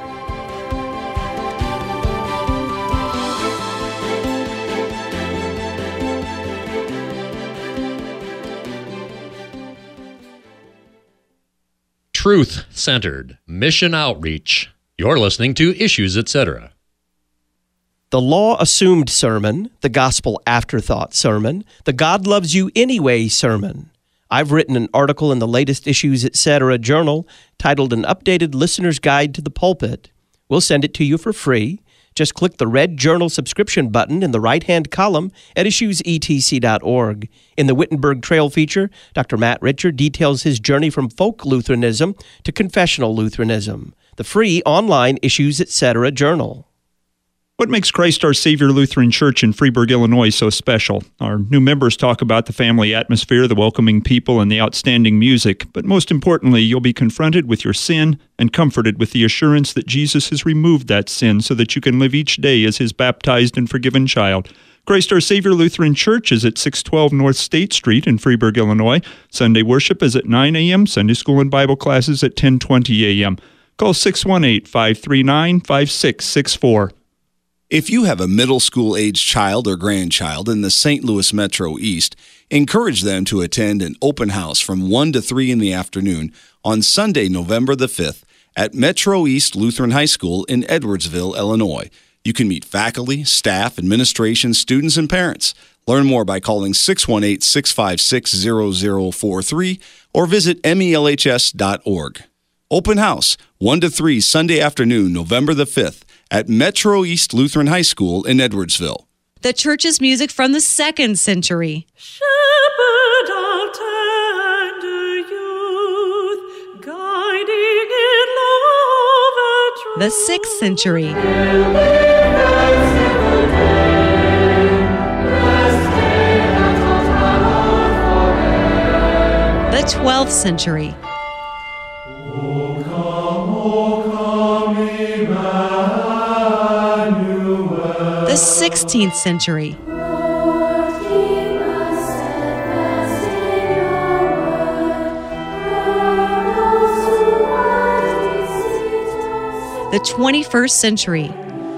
Truth-centered, mission outreach. You're listening to Issues, et cetera. The law-assumed sermon, the gospel afterthought sermon, the God loves you anyway sermon. I've written an article in the latest Issues, et cetera journal titled An Updated Listener's Guide to the Pulpit. We'll send it to you for free. Just click the red Journal subscription button in the right-hand column at issues e t c dot org. In the Wittenberg Trail feature, Doctor Matt Richer details his journey from folk Lutheranism to confessional Lutheranism. The free online Issues Etc. Journal. What makes Christ Our Savior Lutheran Church in Freeburg, Illinois so special? Our new members talk about the family atmosphere, the welcoming people, and the outstanding music. But most importantly, you'll be confronted with your sin and comforted with the assurance that Jesus has removed that sin so that you can live each day as His baptized and forgiven child. Christ Our Savior Lutheran Church is at six twelve North State Street in Freeburg, Illinois. Sunday worship is at nine a.m., Sunday school and Bible classes at ten twenty a.m. Call six one eight, five three nine, five six six four. If you have a middle school-age child or grandchild in the Saint Louis Metro East, encourage them to attend an open house from one to three in the afternoon on Sunday, November the fifth at Metro East Lutheran High School in Edwardsville, Illinois. You can meet faculty, staff, administration, students, and parents. Learn more by calling six one eight, six five six, zero zero four three or visit M E L H S dot org. Open house, one to three Sunday afternoon, November the fifth. At Metro East Lutheran High School in Edwardsville. The church's music from the second century. Shepherd of tender youth, guiding in love and truth. The sixth century. The twelfth century. O come, O come, Emmanuel. The sixteenth century. The twenty-first century.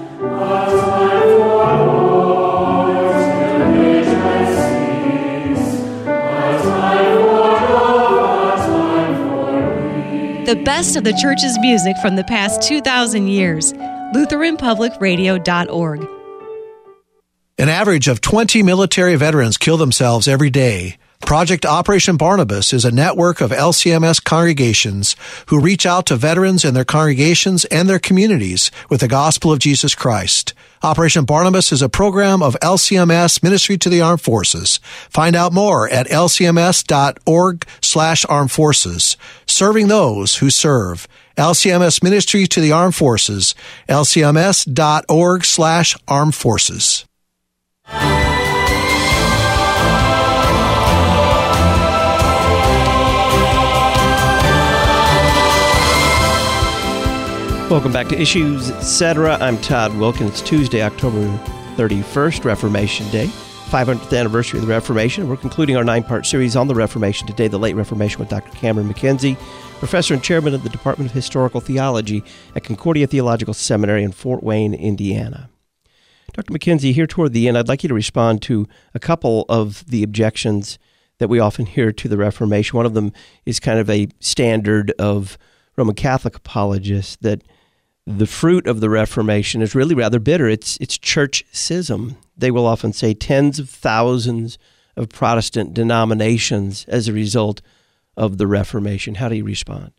The best of the church's music from the past two thousand years. Lutheran Public Radio dot org. An average of twenty military veterans kill themselves every day. Project Operation Barnabas is a network of L C M S congregations who reach out to veterans and their congregations and their communities with the gospel of Jesus Christ. Operation Barnabas is a program of L C M S Ministry to the Armed Forces. Find out more at L C M S dot org slash armed forces. Serving those who serve. L C M S Ministry to the Armed Forces. L C M S dot org slash armed forces. Welcome back to Issues Etc. I'm Todd Wilkins. It's Tuesday, October thirty-first, Reformation Day, five hundredth anniversary of the Reformation. We're concluding our nine-part series on the Reformation today, the Late Reformation, with Doctor Cameron McKenzie, professor and chairman of the Department of Historical Theology at Concordia Theological Seminary in Fort Wayne, Indiana. Doctor McKenzie, here toward the end, I'd like you to respond to a couple of the objections that we often hear to the Reformation. One of them is kind of a standard of Roman Catholic apologists that the fruit of the Reformation is really rather bitter. It's it's church schism. They will often say tens of thousands of Protestant denominations as a result of the Reformation. How do you respond?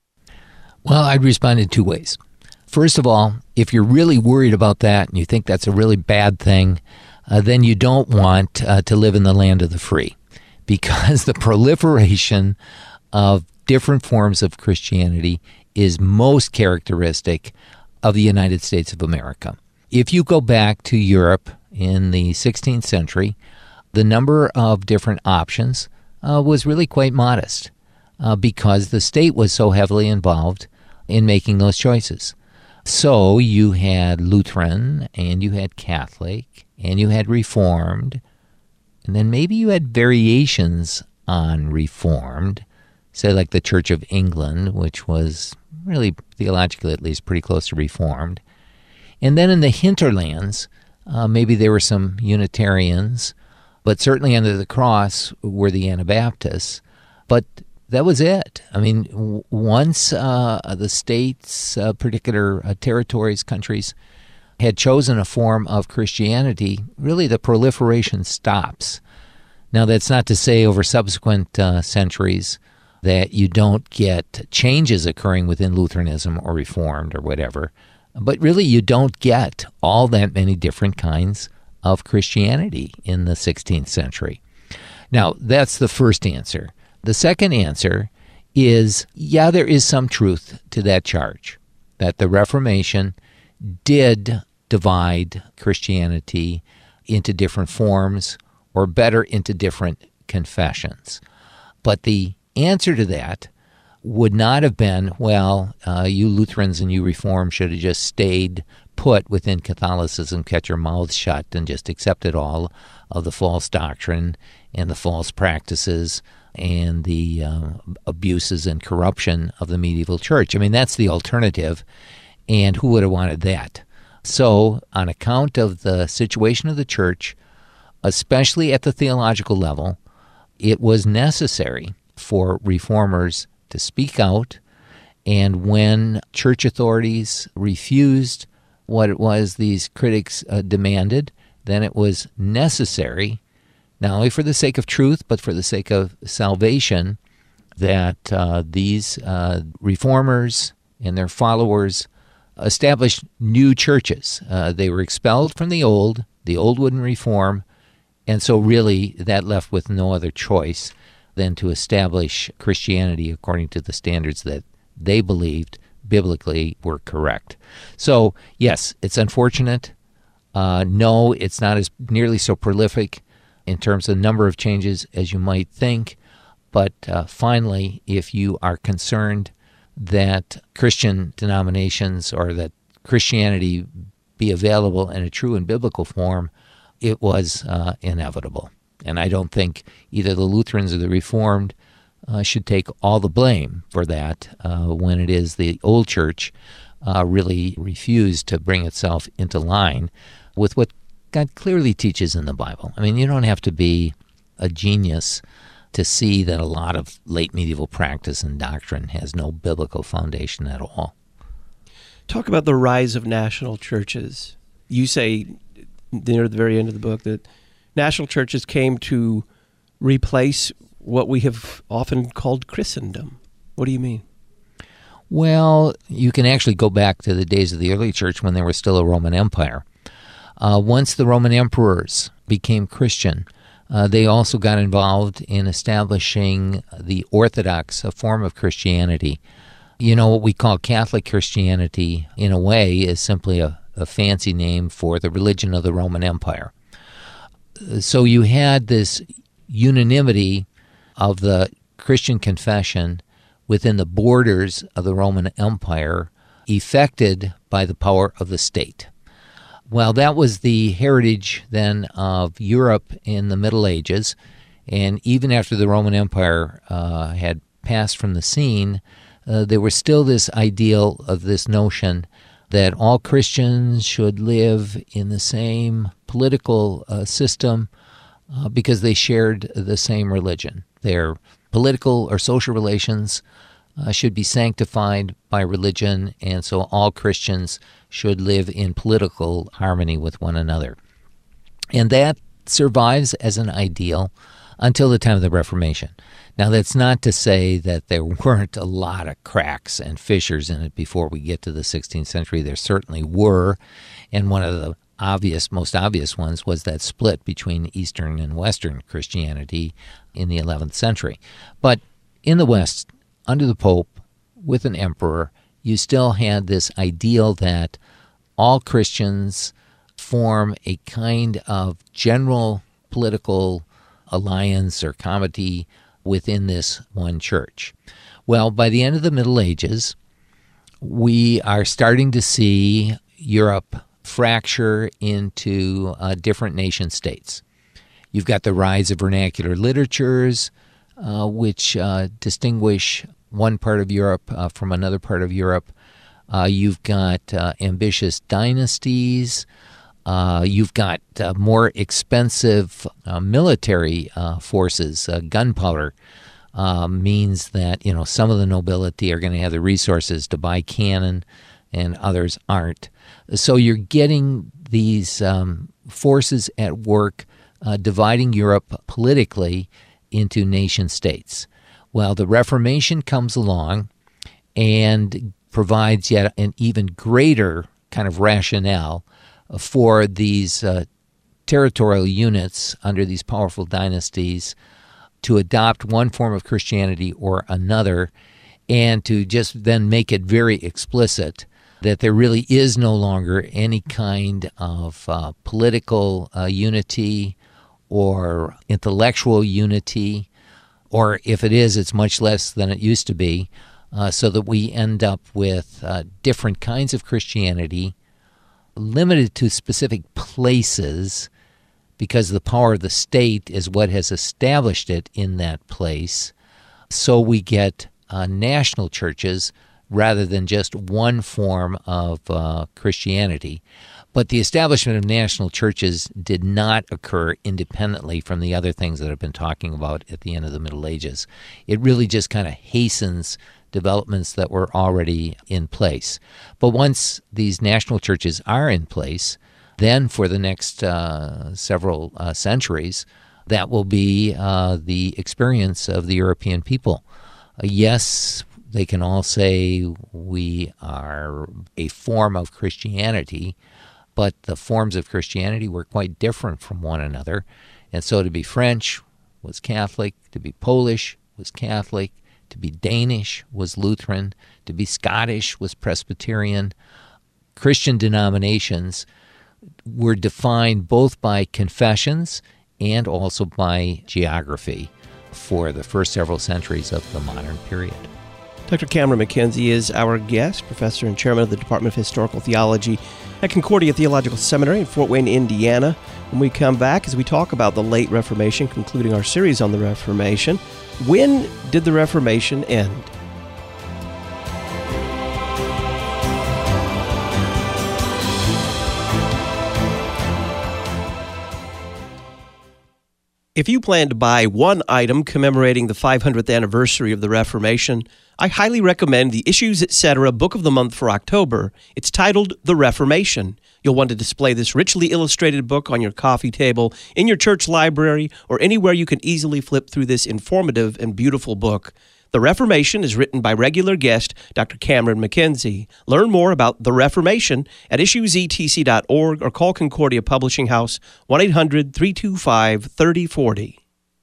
Well, I'd respond in two ways. First of all, if you're really worried about that and you think that's a really bad thing, uh, then you don't want uh, to live in the land of the free, because the proliferation of different forms of Christianity is most characteristic of the United States of America. If you go back to Europe in the sixteenth century, the number of different options uh, was really quite modest uh, because the state was so heavily involved in making those choices. So you had Lutheran, and you had Catholic, and you had Reformed, and then maybe you had variations on Reformed, say like the Church of England, which was really, theologically at least, pretty close to Reformed. And then in the hinterlands, uh, maybe there were some Unitarians, but certainly under the cross were the Anabaptists. But that was it. I mean, w- once uh, the states, uh, particular uh, territories, countries, had chosen a form of Christianity, really the proliferation stops. Now, that's not to say over subsequent uh, centuries that you don't get changes occurring within Lutheranism or Reformed or whatever. But really, you don't get all that many different kinds of Christianity in the sixteenth century. Now, that's the first answer. The second answer is, yeah, there is some truth to that charge, that the Reformation did divide Christianity into different forms, or better, into different confessions. But the answer to that would not have been, well, uh, you Lutherans and you Reformed should have just stayed put within Catholicism, kept your mouths shut, and just accepted all of the false doctrine and the false practices and the uh, abuses and corruption of the medieval church. I mean, that's the alternative, and who would have wanted that? So, on account of the situation of the church, especially at the theological level, it was necessary for reformers to speak out, and when church authorities refused what it was these critics uh, demanded, then it was necessary, not only for the sake of truth, but for the sake of salvation, that uh, these uh, reformers and their followers established new churches. Uh, they were expelled from the old, the old wouldn't reform, and so really that left with no other choice than to establish Christianity according to the standards that they believed biblically were correct. So, yes, it's unfortunate. Uh, no, it's not as nearly so prolific in terms of number of changes as you might think. But uh, finally, if you are concerned that Christian denominations or that Christianity be available in a true and biblical form, it was uh, inevitable. And I don't think either the Lutherans or the Reformed uh, should take all the blame for that uh, when it is the old church uh, really refused to bring itself into line with what God clearly teaches in the Bible. I mean, you don't have to be a genius to see that a lot of late medieval practice and doctrine has no biblical foundation at all. Talk about the rise of national churches. You say near the very end of the book that national churches came to replace what we have often called Christendom. What do you mean? Well, you can actually go back to the days of the early church when there was still a Roman Empire. Uh, once the Roman emperors became Christian, uh, they also got involved in establishing the Orthodox form of Christianity. You know, what we call Catholic Christianity, in a way, is simply a, a fancy name for the religion of the Roman Empire. So you had this unanimity of the Christian confession within the borders of the Roman Empire, effected by the power of the state. Well, that was the heritage then of Europe in the Middle Ages, and even after the Roman Empire uh, had passed from the scene, uh, there was still this ideal of this notion that all Christians should live in the same political uh, system uh, because they shared the same religion. Their political or social relations uh, should be sanctified by religion, and so all Christians should live in political harmony with one another. And that survives as an ideal until the time of the Reformation. Now, that's not to say that there weren't a lot of cracks and fissures in it before we get to the sixteenth century. There certainly were, and one of the obvious, most obvious ones was that split between Eastern and Western Christianity in the eleventh century. But in the West, under the Pope, with an emperor, you still had this ideal that all Christians form a kind of general political alliance or comity within this one church. Well, by the end of the Middle Ages, we are starting to see Europe fracture into uh, different nation states. You've got the rise of vernacular literatures, uh, which uh, distinguish one part of Europe uh, from another part of Europe. Uh, you've got uh, ambitious dynasties. Uh, you've got uh, more expensive uh, military uh, forces. Uh, gunpowder uh, means that, you know, some of the nobility are going to have the resources to buy cannon and others aren't. So you're getting these um, forces at work uh, dividing Europe politically into nation states. Well, the Reformation comes along and provides yet an even greater kind of rationale for these uh, territorial units under these powerful dynasties to adopt one form of Christianity or another, and to just then make it very explicit that there really is no longer any kind of uh, political uh, unity or intellectual unity, or if it is, it's much less than it used to be, uh, so that we end up with uh, different kinds of Christianity limited to specific places, because the power of the state is what has established it in that place. So we get uh, national churches rather than just one form of uh, Christianity. But the establishment of national churches did not occur independently from the other things that I've been talking about at the end of the Middle Ages. It really just kind of hastens developments that were already in place. But once these national churches are in place, then for the next uh, several uh, centuries, that will be uh, the experience of the European people. Uh, yes, they can all say we are a form of Christianity, but the forms of Christianity were quite different from one another. And so to be French was Catholic, to be Polish was Catholic, to be Danish was Lutheran, to be Scottish was Presbyterian. Christian denominations were defined both by confessions and also by geography for the first several centuries of the modern period. Doctor Cameron McKenzie is our guest, professor and chairman of the Department of Historical Theology at Concordia Theological Seminary in Fort Wayne, Indiana. When we come back, as we talk about the late Reformation, concluding our series on the Reformation, when did the Reformation end? If you plan to buy one item commemorating the five hundredth anniversary of the Reformation, I highly recommend the Issues Etc. Book of the Month for October. It's titled The Reformation. You'll want to display this richly illustrated book on your coffee table, in your church library, or anywhere you can easily flip through this informative and beautiful book. The Reformation is written by regular guest Doctor Cameron McKenzie. Learn more about The Reformation at issues e t c dot org or call Concordia Publishing House one eight hundred three two five three oh four oh.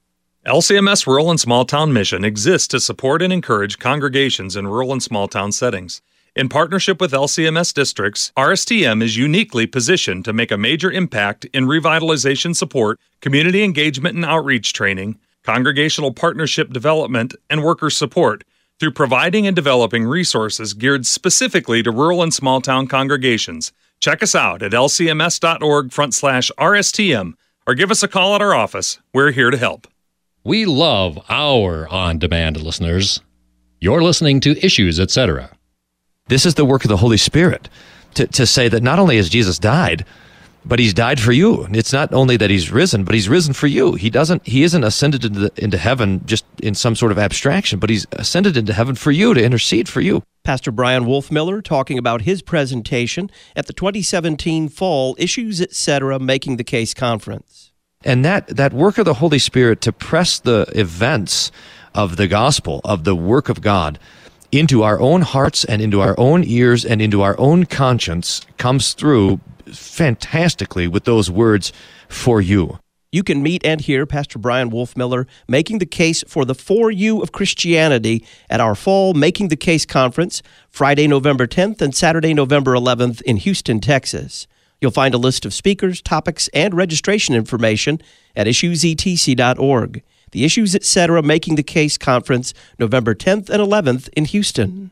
L C M S Rural and Small Town Mission exists to support and encourage congregations in rural and small town settings. In partnership with L C M S districts, R S T M is uniquely positioned to make a major impact in revitalization support, community engagement and outreach training, congregational partnership development, and worker support through providing and developing resources geared specifically to rural and small town congregations. Check us out at l c m s dot org front slash R S T M or give us a call at our office. We're here to help. We love our on-demand listeners. You're listening to Issues Etc. This is the work of the Holy Spirit to, to say that not only has Jesus died, but he's died for you. It's not only that he's risen, but he's risen for you. He doesn't. He isn't ascended into, the, into heaven just in some sort of abstraction, but he's ascended into heaven for you, to intercede for you. Pastor Brian Wolfmiller talking about his presentation at the twenty seventeen Fall Issues Etc. Making the Case Conference. And that, that work of the Holy Spirit to press the events of the gospel, of the work of God, into our own hearts and into our own ears and into our own conscience comes through fantastically with those words, for you. You can meet and hear Pastor Brian Wolfmiller making the case for the For You of Christianity at our Fall Making the Case Conference, Friday, November tenth and Saturday, November eleventh in Houston, Texas. You'll find a list of speakers, topics, and registration information at issues e t c dot org. The Issues Etc. Making the Case Conference, November tenth and eleventh in Houston.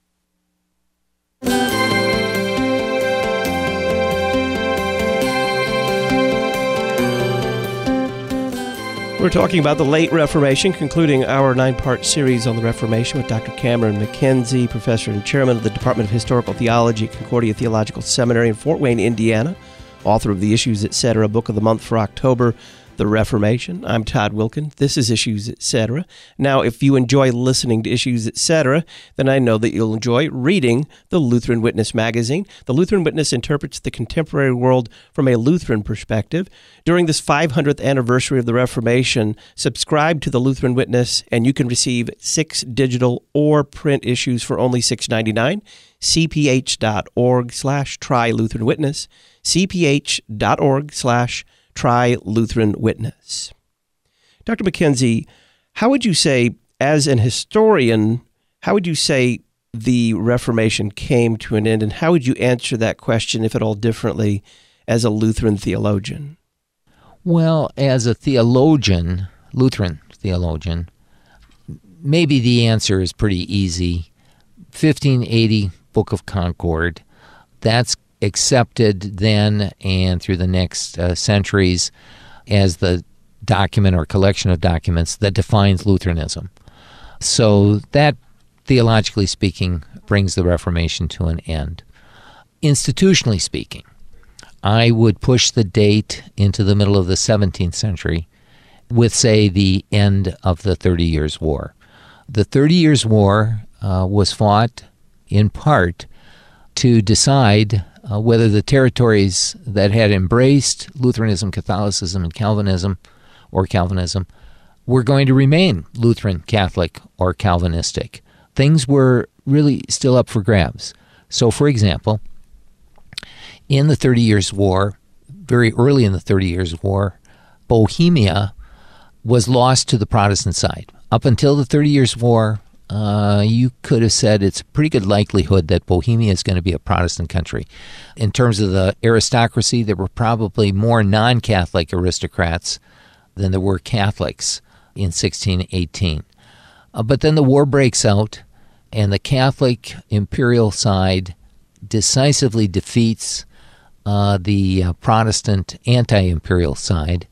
We're talking about the late Reformation, concluding our nine-part series on the Reformation with Doctor Cameron McKenzie, professor and chairman of the Department of Historical Theology at Concordia Theological Seminary in Fort Wayne, Indiana, author of the Issues Etc. Book of the Month for October. the Reformation. I'm Todd Wilkin. This is Issues Etc. Now, if you enjoy listening to Issues Etc., then I know that you'll enjoy reading the Lutheran Witness magazine. The Lutheran Witness interprets the contemporary world from a Lutheran perspective. During this five hundredth anniversary of the Reformation, subscribe to the Lutheran Witness, and you can receive six digital or print issues for only six dollars and ninety-nine cents. cph.org slash try Lutheran Witness. cph.org slash try Lutheran Witness. Doctor McKenzie, how would you say, as an historian, how would you say the Reformation came to an end, and how would you answer that question, if at all differently, as a Lutheran theologian? Well, as a theologian, Lutheran theologian, maybe the answer is pretty easy. fifteen eighty, Book of Concord, that's accepted then and through the next uh, centuries as the document or collection of documents that defines Lutheranism. So that, theologically speaking, brings the Reformation to an end. Institutionally speaking, I would push the date into the middle of the seventeenth century with, say, the end of the Thirty Years' War. The Thirty Years' War uh, was fought in part to decide uh, whether the territories that had embraced Lutheranism, Catholicism, and Calvinism, or Calvinism, were going to remain Lutheran, Catholic, or Calvinistic. Things were really still up for grabs. So, for example, in the Thirty Years' War, very early in the Thirty Years' War, Bohemia was lost to the Protestant side. Up until the Thirty Years' War, Uh, you could have said it's a pretty good likelihood that Bohemia is going to be a Protestant country. In terms of the aristocracy, there were probably more non-Catholic aristocrats than there were Catholics in sixteen eighteen. Uh, but then the war breaks out, and the Catholic imperial side decisively defeats uh, the uh, Protestant anti-imperial side.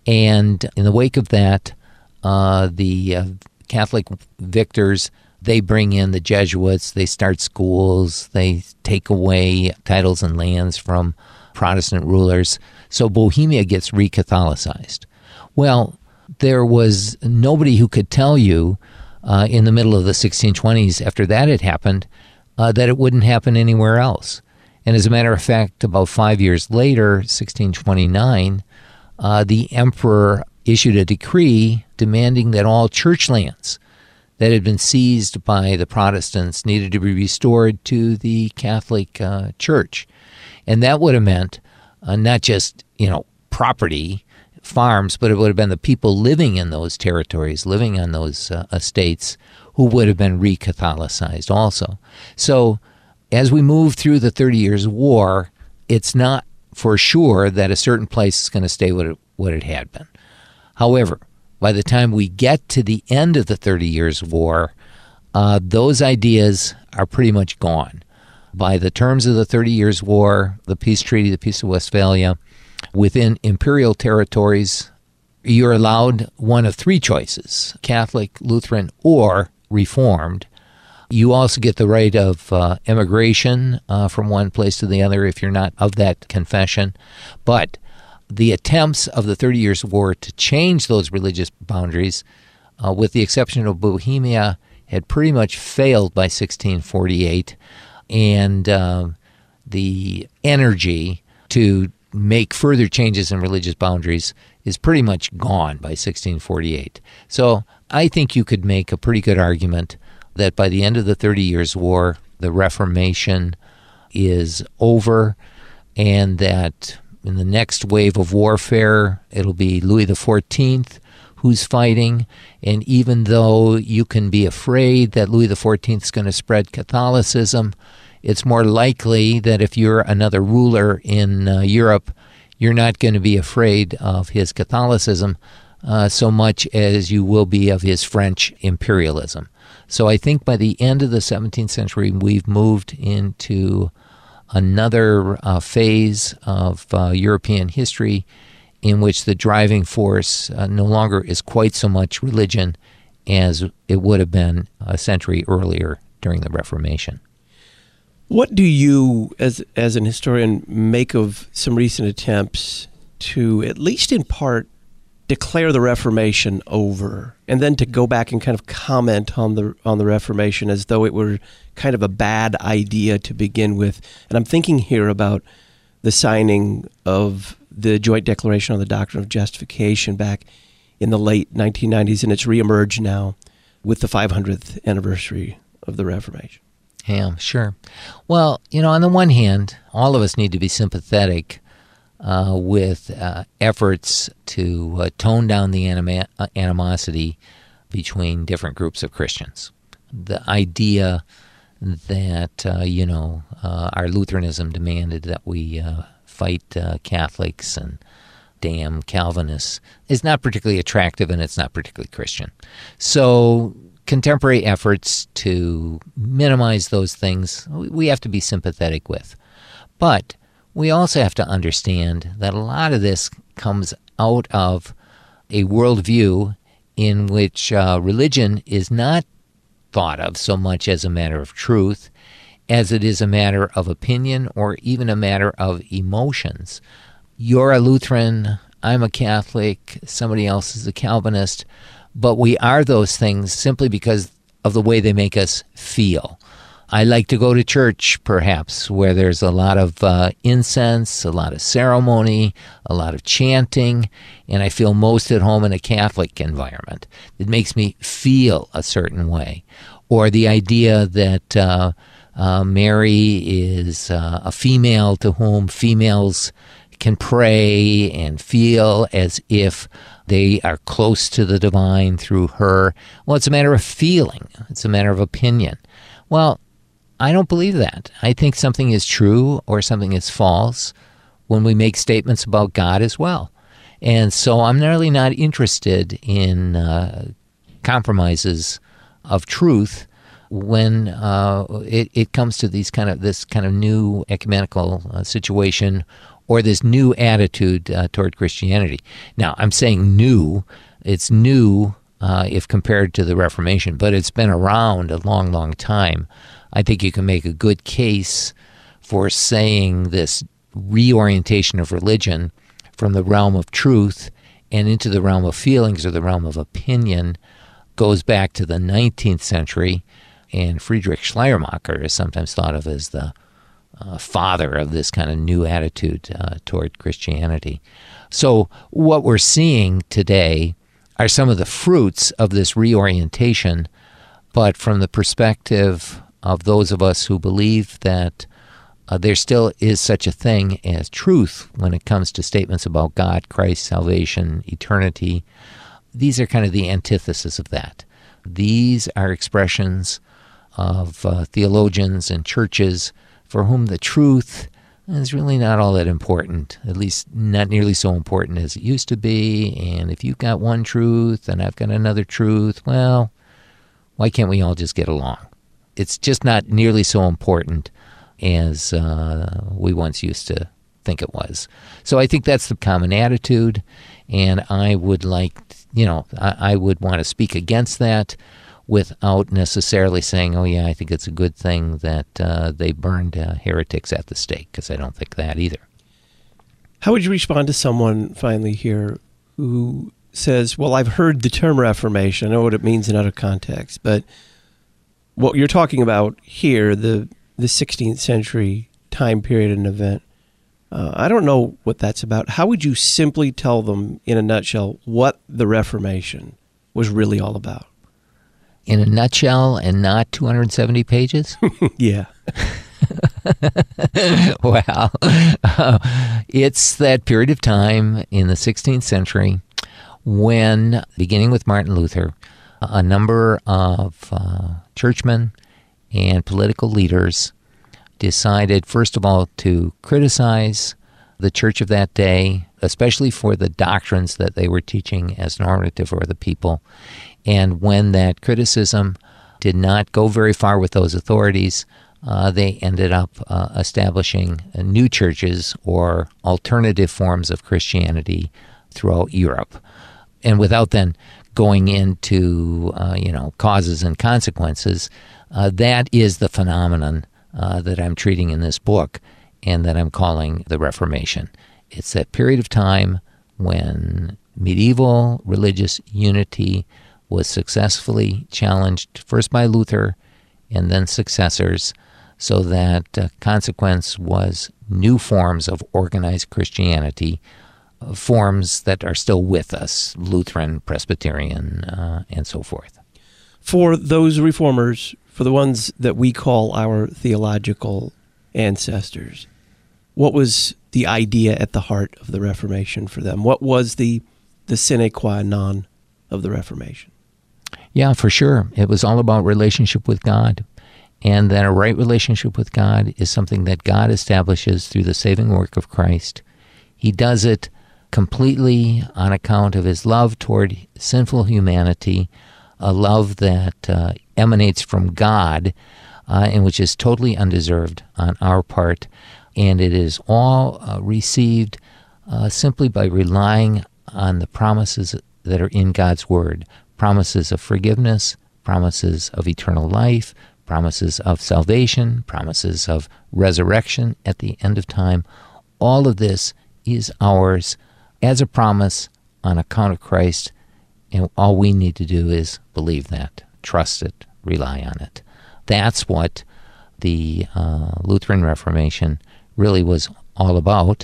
And in the wake of that, uh, the uh, Catholic victors, they bring in the Jesuits, they start schools, they take away titles and lands from Protestant rulers. So Bohemia gets re-Catholicized. Well, there was nobody who could tell you uh, in the middle of the sixteen twenties, after that had happened, uh, that it wouldn't happen anywhere else. And as a matter of fact, about five years later, sixteen twenty-nine, uh, the emperor issued a decree demanding that all church lands that had been seized by the Protestants needed to be restored to the Catholic uh, Church. And that would have meant uh, not just, you know, property, farms, but it would have been the people living in those territories, living on those uh, estates, who would have been re-Catholicized also. So as we move through the Thirty Years' War, it's not for sure that a certain place is going to stay what it, what it had been. However, by the time we get to the end of the Thirty Years' War, uh, those ideas are pretty much gone. By the terms of the Thirty Years' War, the peace treaty, the Peace of Westphalia, within imperial territories, you're allowed one of three choices: Catholic, Lutheran, or Reformed. You also get the right of uh, emigration uh, from one place to the other if you're not of that confession. But the attempts of the Thirty Years' War to change those religious boundaries, uh, with the exception of Bohemia, had pretty much failed by sixteen forty-eight, and uh, the energy to make further changes in religious boundaries is pretty much gone by sixteen forty-eight. So I think you could make a pretty good argument that by the end of the Thirty Years' War, the Reformation is over, and that in the next wave of warfare, it'll be Louis the fourteenth who's fighting. And even though you can be afraid that Louis the fourteenth is going to spread Catholicism, it's more likely that if you're another ruler in uh, Europe, you're not going to be afraid of his Catholicism uh, so much as you will be of his French imperialism. So I think by the end of the seventeenth century, we've moved into another uh, phase of uh, European history in which the driving force uh, no longer is quite so much religion as it would have been a century earlier during the Reformation. What do you, as as an historian, make of some recent attempts to, at least in part, declare the Reformation over, and then to go back and kind of comment on the on the Reformation as though it were kind of a bad idea to begin with. And I'm thinking here about the signing of the Joint Declaration on the Doctrine of Justification back in the late nineteen nineties, and it's reemerged now with the five hundredth anniversary of the Reformation. Yeah, sure. Well, you know, on the one hand, all of us need to be sympathetic uh, with uh, efforts to uh, tone down the anima- uh, animosity between different groups of Christians. The idea that, uh, you know, uh, our Lutheranism demanded that we uh, fight uh, Catholics and damn Calvinists is not particularly attractive, and it's not particularly Christian. So contemporary efforts to minimize those things, we have to be sympathetic with. But we also have to understand that a lot of this comes out of a worldview in which uh, religion is not thought of so much as a matter of truth as it is a matter of opinion or even a matter of emotions. You're a Lutheran, I'm a Catholic, somebody else is a Calvinist, but we are those things simply because of the way they make us feel. I like to go to church, perhaps, where there's a lot of uh, incense, a lot of ceremony, a lot of chanting, and I feel most at home in a Catholic environment. It makes me feel a certain way. Or the idea that uh, uh, Mary is uh, a female to whom females can pray and feel as if they are close to the divine through her. Well, it's a matter of feeling. It's a matter of opinion. Well, I don't believe that. I think something is true or something is false when we make statements about God as well. And so I'm really not interested in uh, compromises of truth when uh, it, it comes to these kind of this kind of new ecumenical uh, situation or this new attitude uh, toward Christianity. Now, I'm saying new. It's new uh, if compared to the Reformation, but it's been around a long, long time. I think you can make a good case for saying this reorientation of religion from the realm of truth and into the realm of feelings or the realm of opinion goes back to the nineteenth century, and Friedrich Schleiermacher is sometimes thought of as the uh, father of this kind of new attitude uh, toward Christianity. So what we're seeing today are some of the fruits of this reorientation, but from the perspective of those of us who believe that uh, there still is such a thing as truth when it comes to statements about God, Christ, salvation, eternity. These are kind of the antithesis of that. These are expressions of uh, theologians and churches for whom the truth is really not all that important, at least not nearly so important as it used to be. And if you've got one truth and I've got another truth, well, why can't we all just get along? It's just not nearly so important as uh, we once used to think it was. So I think that's the common attitude, and I would like, you know, I, I would want to speak against that without necessarily saying, oh yeah, I think it's a good thing that uh, they burned uh, heretics at the stake, because I don't think that either. How would you respond to someone finally here who says, well, I've heard the term Reformation, I know what it means in other contexts, but what you're talking about here, the the sixteenth century time period and event, uh, I don't know what that's about. How would you simply tell them in a nutshell what the Reformation was really all about? In a nutshell and not two hundred seventy pages? Yeah. Well, uh, it's that period of time in the sixteenth century when, beginning with Martin Luther, a number of uh, churchmen and political leaders decided, first of all, to criticize the church of that day, especially for the doctrines that they were teaching as normative for the people. And when that criticism did not go very far with those authorities, uh, they ended up uh, establishing uh, new churches or alternative forms of Christianity throughout Europe. And without then going into, uh, you know, causes and consequences, uh, that is the phenomenon uh, that I'm treating in this book and that I'm calling the Reformation. It's that period of time when medieval religious unity was successfully challenged first by Luther and then successors, so that uh, consequence was new forms of organized Christianity, uh, forms that are still with us, Lutheran, Presbyterian, uh, and so forth. For those reformers, for the ones that we call our theological ancestors, what was the idea at the heart of the Reformation for them? What was the, the sine qua non of the Reformation? Yeah, for sure. It was all about relationship with God. And that a right relationship with God is something that God establishes through the saving work of Christ. He does it completely on account of his love toward sinful humanity, a love that uh, emanates from God, uh, and which is totally undeserved on our part. And it is all uh, received uh, simply by relying on the promises that are in God's Word, promises of forgiveness, promises of eternal life, promises of salvation, promises of resurrection at the end of time. All of this is ours as a promise on account of Christ, and all we need to do is believe that, trust it, rely on it. That's what the uh, Lutheran Reformation really was all about,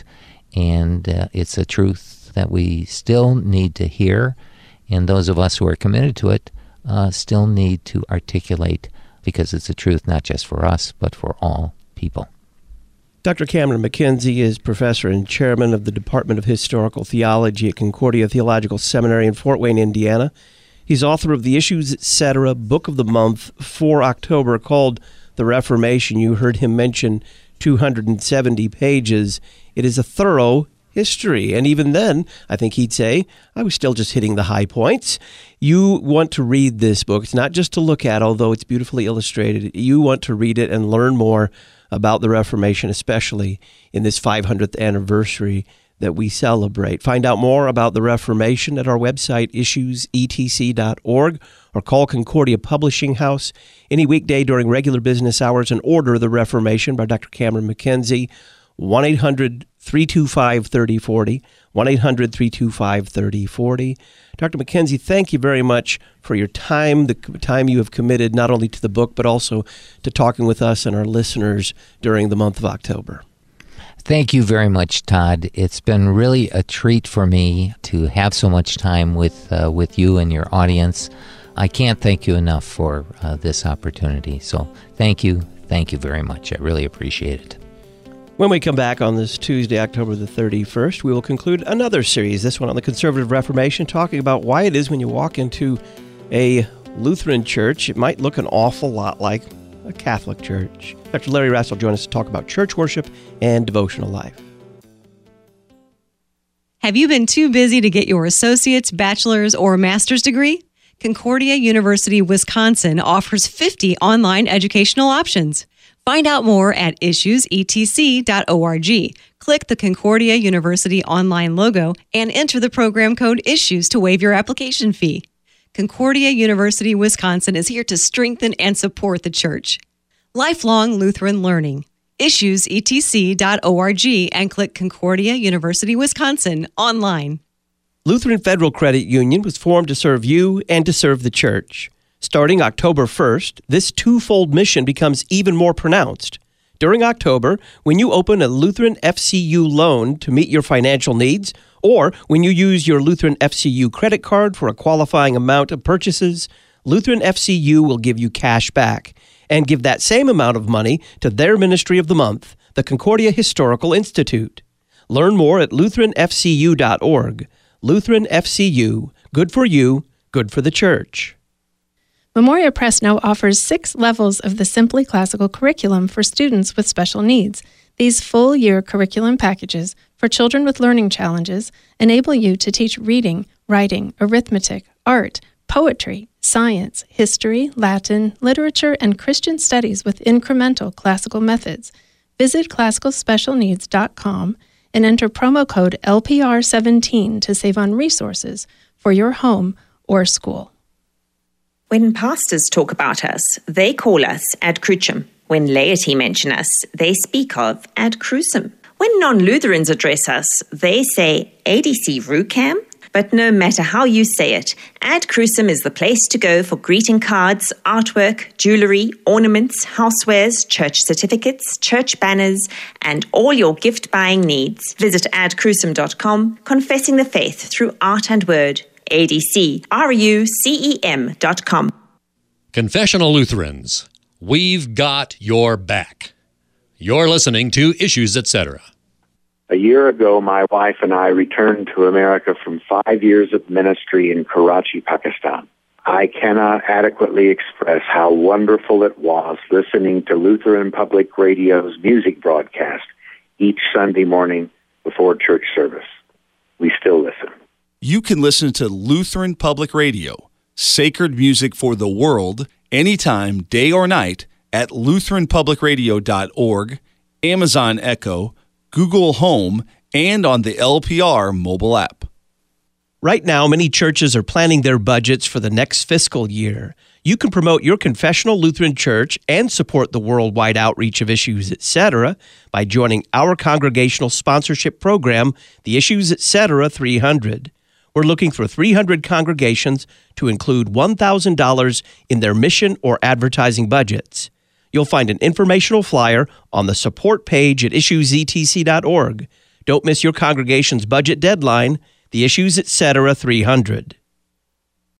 and uh, it's a truth that we still need to hear, and those of us who are committed to it uh, still need to articulate, because it's a truth not just for us, but for all people. Doctor Cameron McKenzie is professor and chairman of the Department of Historical Theology at Concordia Theological Seminary in Fort Wayne, Indiana. He's author of the Issues Etc. Book of the Month for October called The Reformation. You heard him mention two hundred seventy pages. It is a thorough history. And even then, I think he'd say, I was still just hitting the high points. You want to read this book. It's not just to look at, although it's beautifully illustrated. You want to read it and learn more about the Reformation, especially in this five hundredth anniversary that we celebrate. Find out more about the Reformation at our website, issues e t c dot org, or call Concordia Publishing House any weekday during regular business hours and order The Reformation by Doctor Cameron McKenzie, one eight hundred three two five three oh four oh, one eight hundred three two five three oh four oh. Doctor McKenzie, thank you very much for your time, the time you have committed not only to the book, but also to talking with us and our listeners during the month of October. Thank you very much, Todd. It's been really a treat for me to have so much time with uh, with you and your audience. I can't thank you enough for uh, this opportunity. So thank you. Thank you very much. I really appreciate it. When we come back on this Tuesday, October the thirty-first, we will conclude another series, this one on the Conservative Reformation, talking about why it is when you walk into a Lutheran church, it might look an awful lot like a Catholic church. Doctor Larry Rass will join us to talk about church worship and devotional life. Have you been too busy to get your associate's, bachelor's, or master's degree? Concordia University, Wisconsin offers fifty online educational options. Find out more at issues e t c dot org. Click the Concordia University online logo and enter the program code ISSUES to waive your application fee. Concordia University, Wisconsin is here to strengthen and support the church. Lifelong Lutheran learning. issues e t c dot org and click Concordia University, Wisconsin online. Lutheran Federal Credit Union was formed to serve you and to serve the church. Starting October first, this twofold mission becomes even more pronounced. During October, when you open a Lutheran F C U loan to meet your financial needs, or when you use your Lutheran F C U credit card for a qualifying amount of purchases, Lutheran F C U will give you cash back and give that same amount of money to their ministry of the month, the Concordia Historical Institute. Learn more at lutheran f c u dot org. Lutheran F C U, good for you, good for the church. Memoria Press now offers six levels of the Simply Classical curriculum for students with special needs. These full-year curriculum packages for children with learning challenges enable you to teach reading, writing, arithmetic, art, poetry, science, history, Latin, literature, and Christian studies with incremental classical methods. Visit classical special needs dot com and enter promo code L P R seventeen to save on resources for your home or school. When pastors talk about us, they call us ad crucem. When laity mention us, they speak of ad crucem. When non-Lutherans address us, they say A D C Rucam. But no matter how you say it, Ad Crucem is the place to go for greeting cards, artwork, jewelry, ornaments, housewares, church certificates, church banners, and all your gift-buying needs. Visit ad crucem dot com, confessing the faith through art and word. A D C R U C E M dot com. Confessional Lutherans, we've got your back. You're listening to Issues, et cetera. A year ago, my wife and I returned to America from five years of ministry in Karachi, Pakistan. I cannot adequately express how wonderful it was listening to Lutheran Public Radio's music broadcast each Sunday morning before church service. We still listen. You can listen to Lutheran Public Radio, sacred music for the world, anytime, day or night, at lutheran public radio dot org, Amazon Echo, Google Home, and on the L P R mobile app. Right now, many churches are planning their budgets for the next fiscal year. You can promote your confessional Lutheran church and support the worldwide outreach of Issues, et cetera by joining our congregational sponsorship program, the Issues, et cetera three hundred. We're looking for three hundred congregations to include one thousand dollars in their mission or advertising budgets. You'll find an informational flyer on the support page at issues e t c dot org. Don't miss your congregation's budget deadline, the Issues, et cetera three hundred.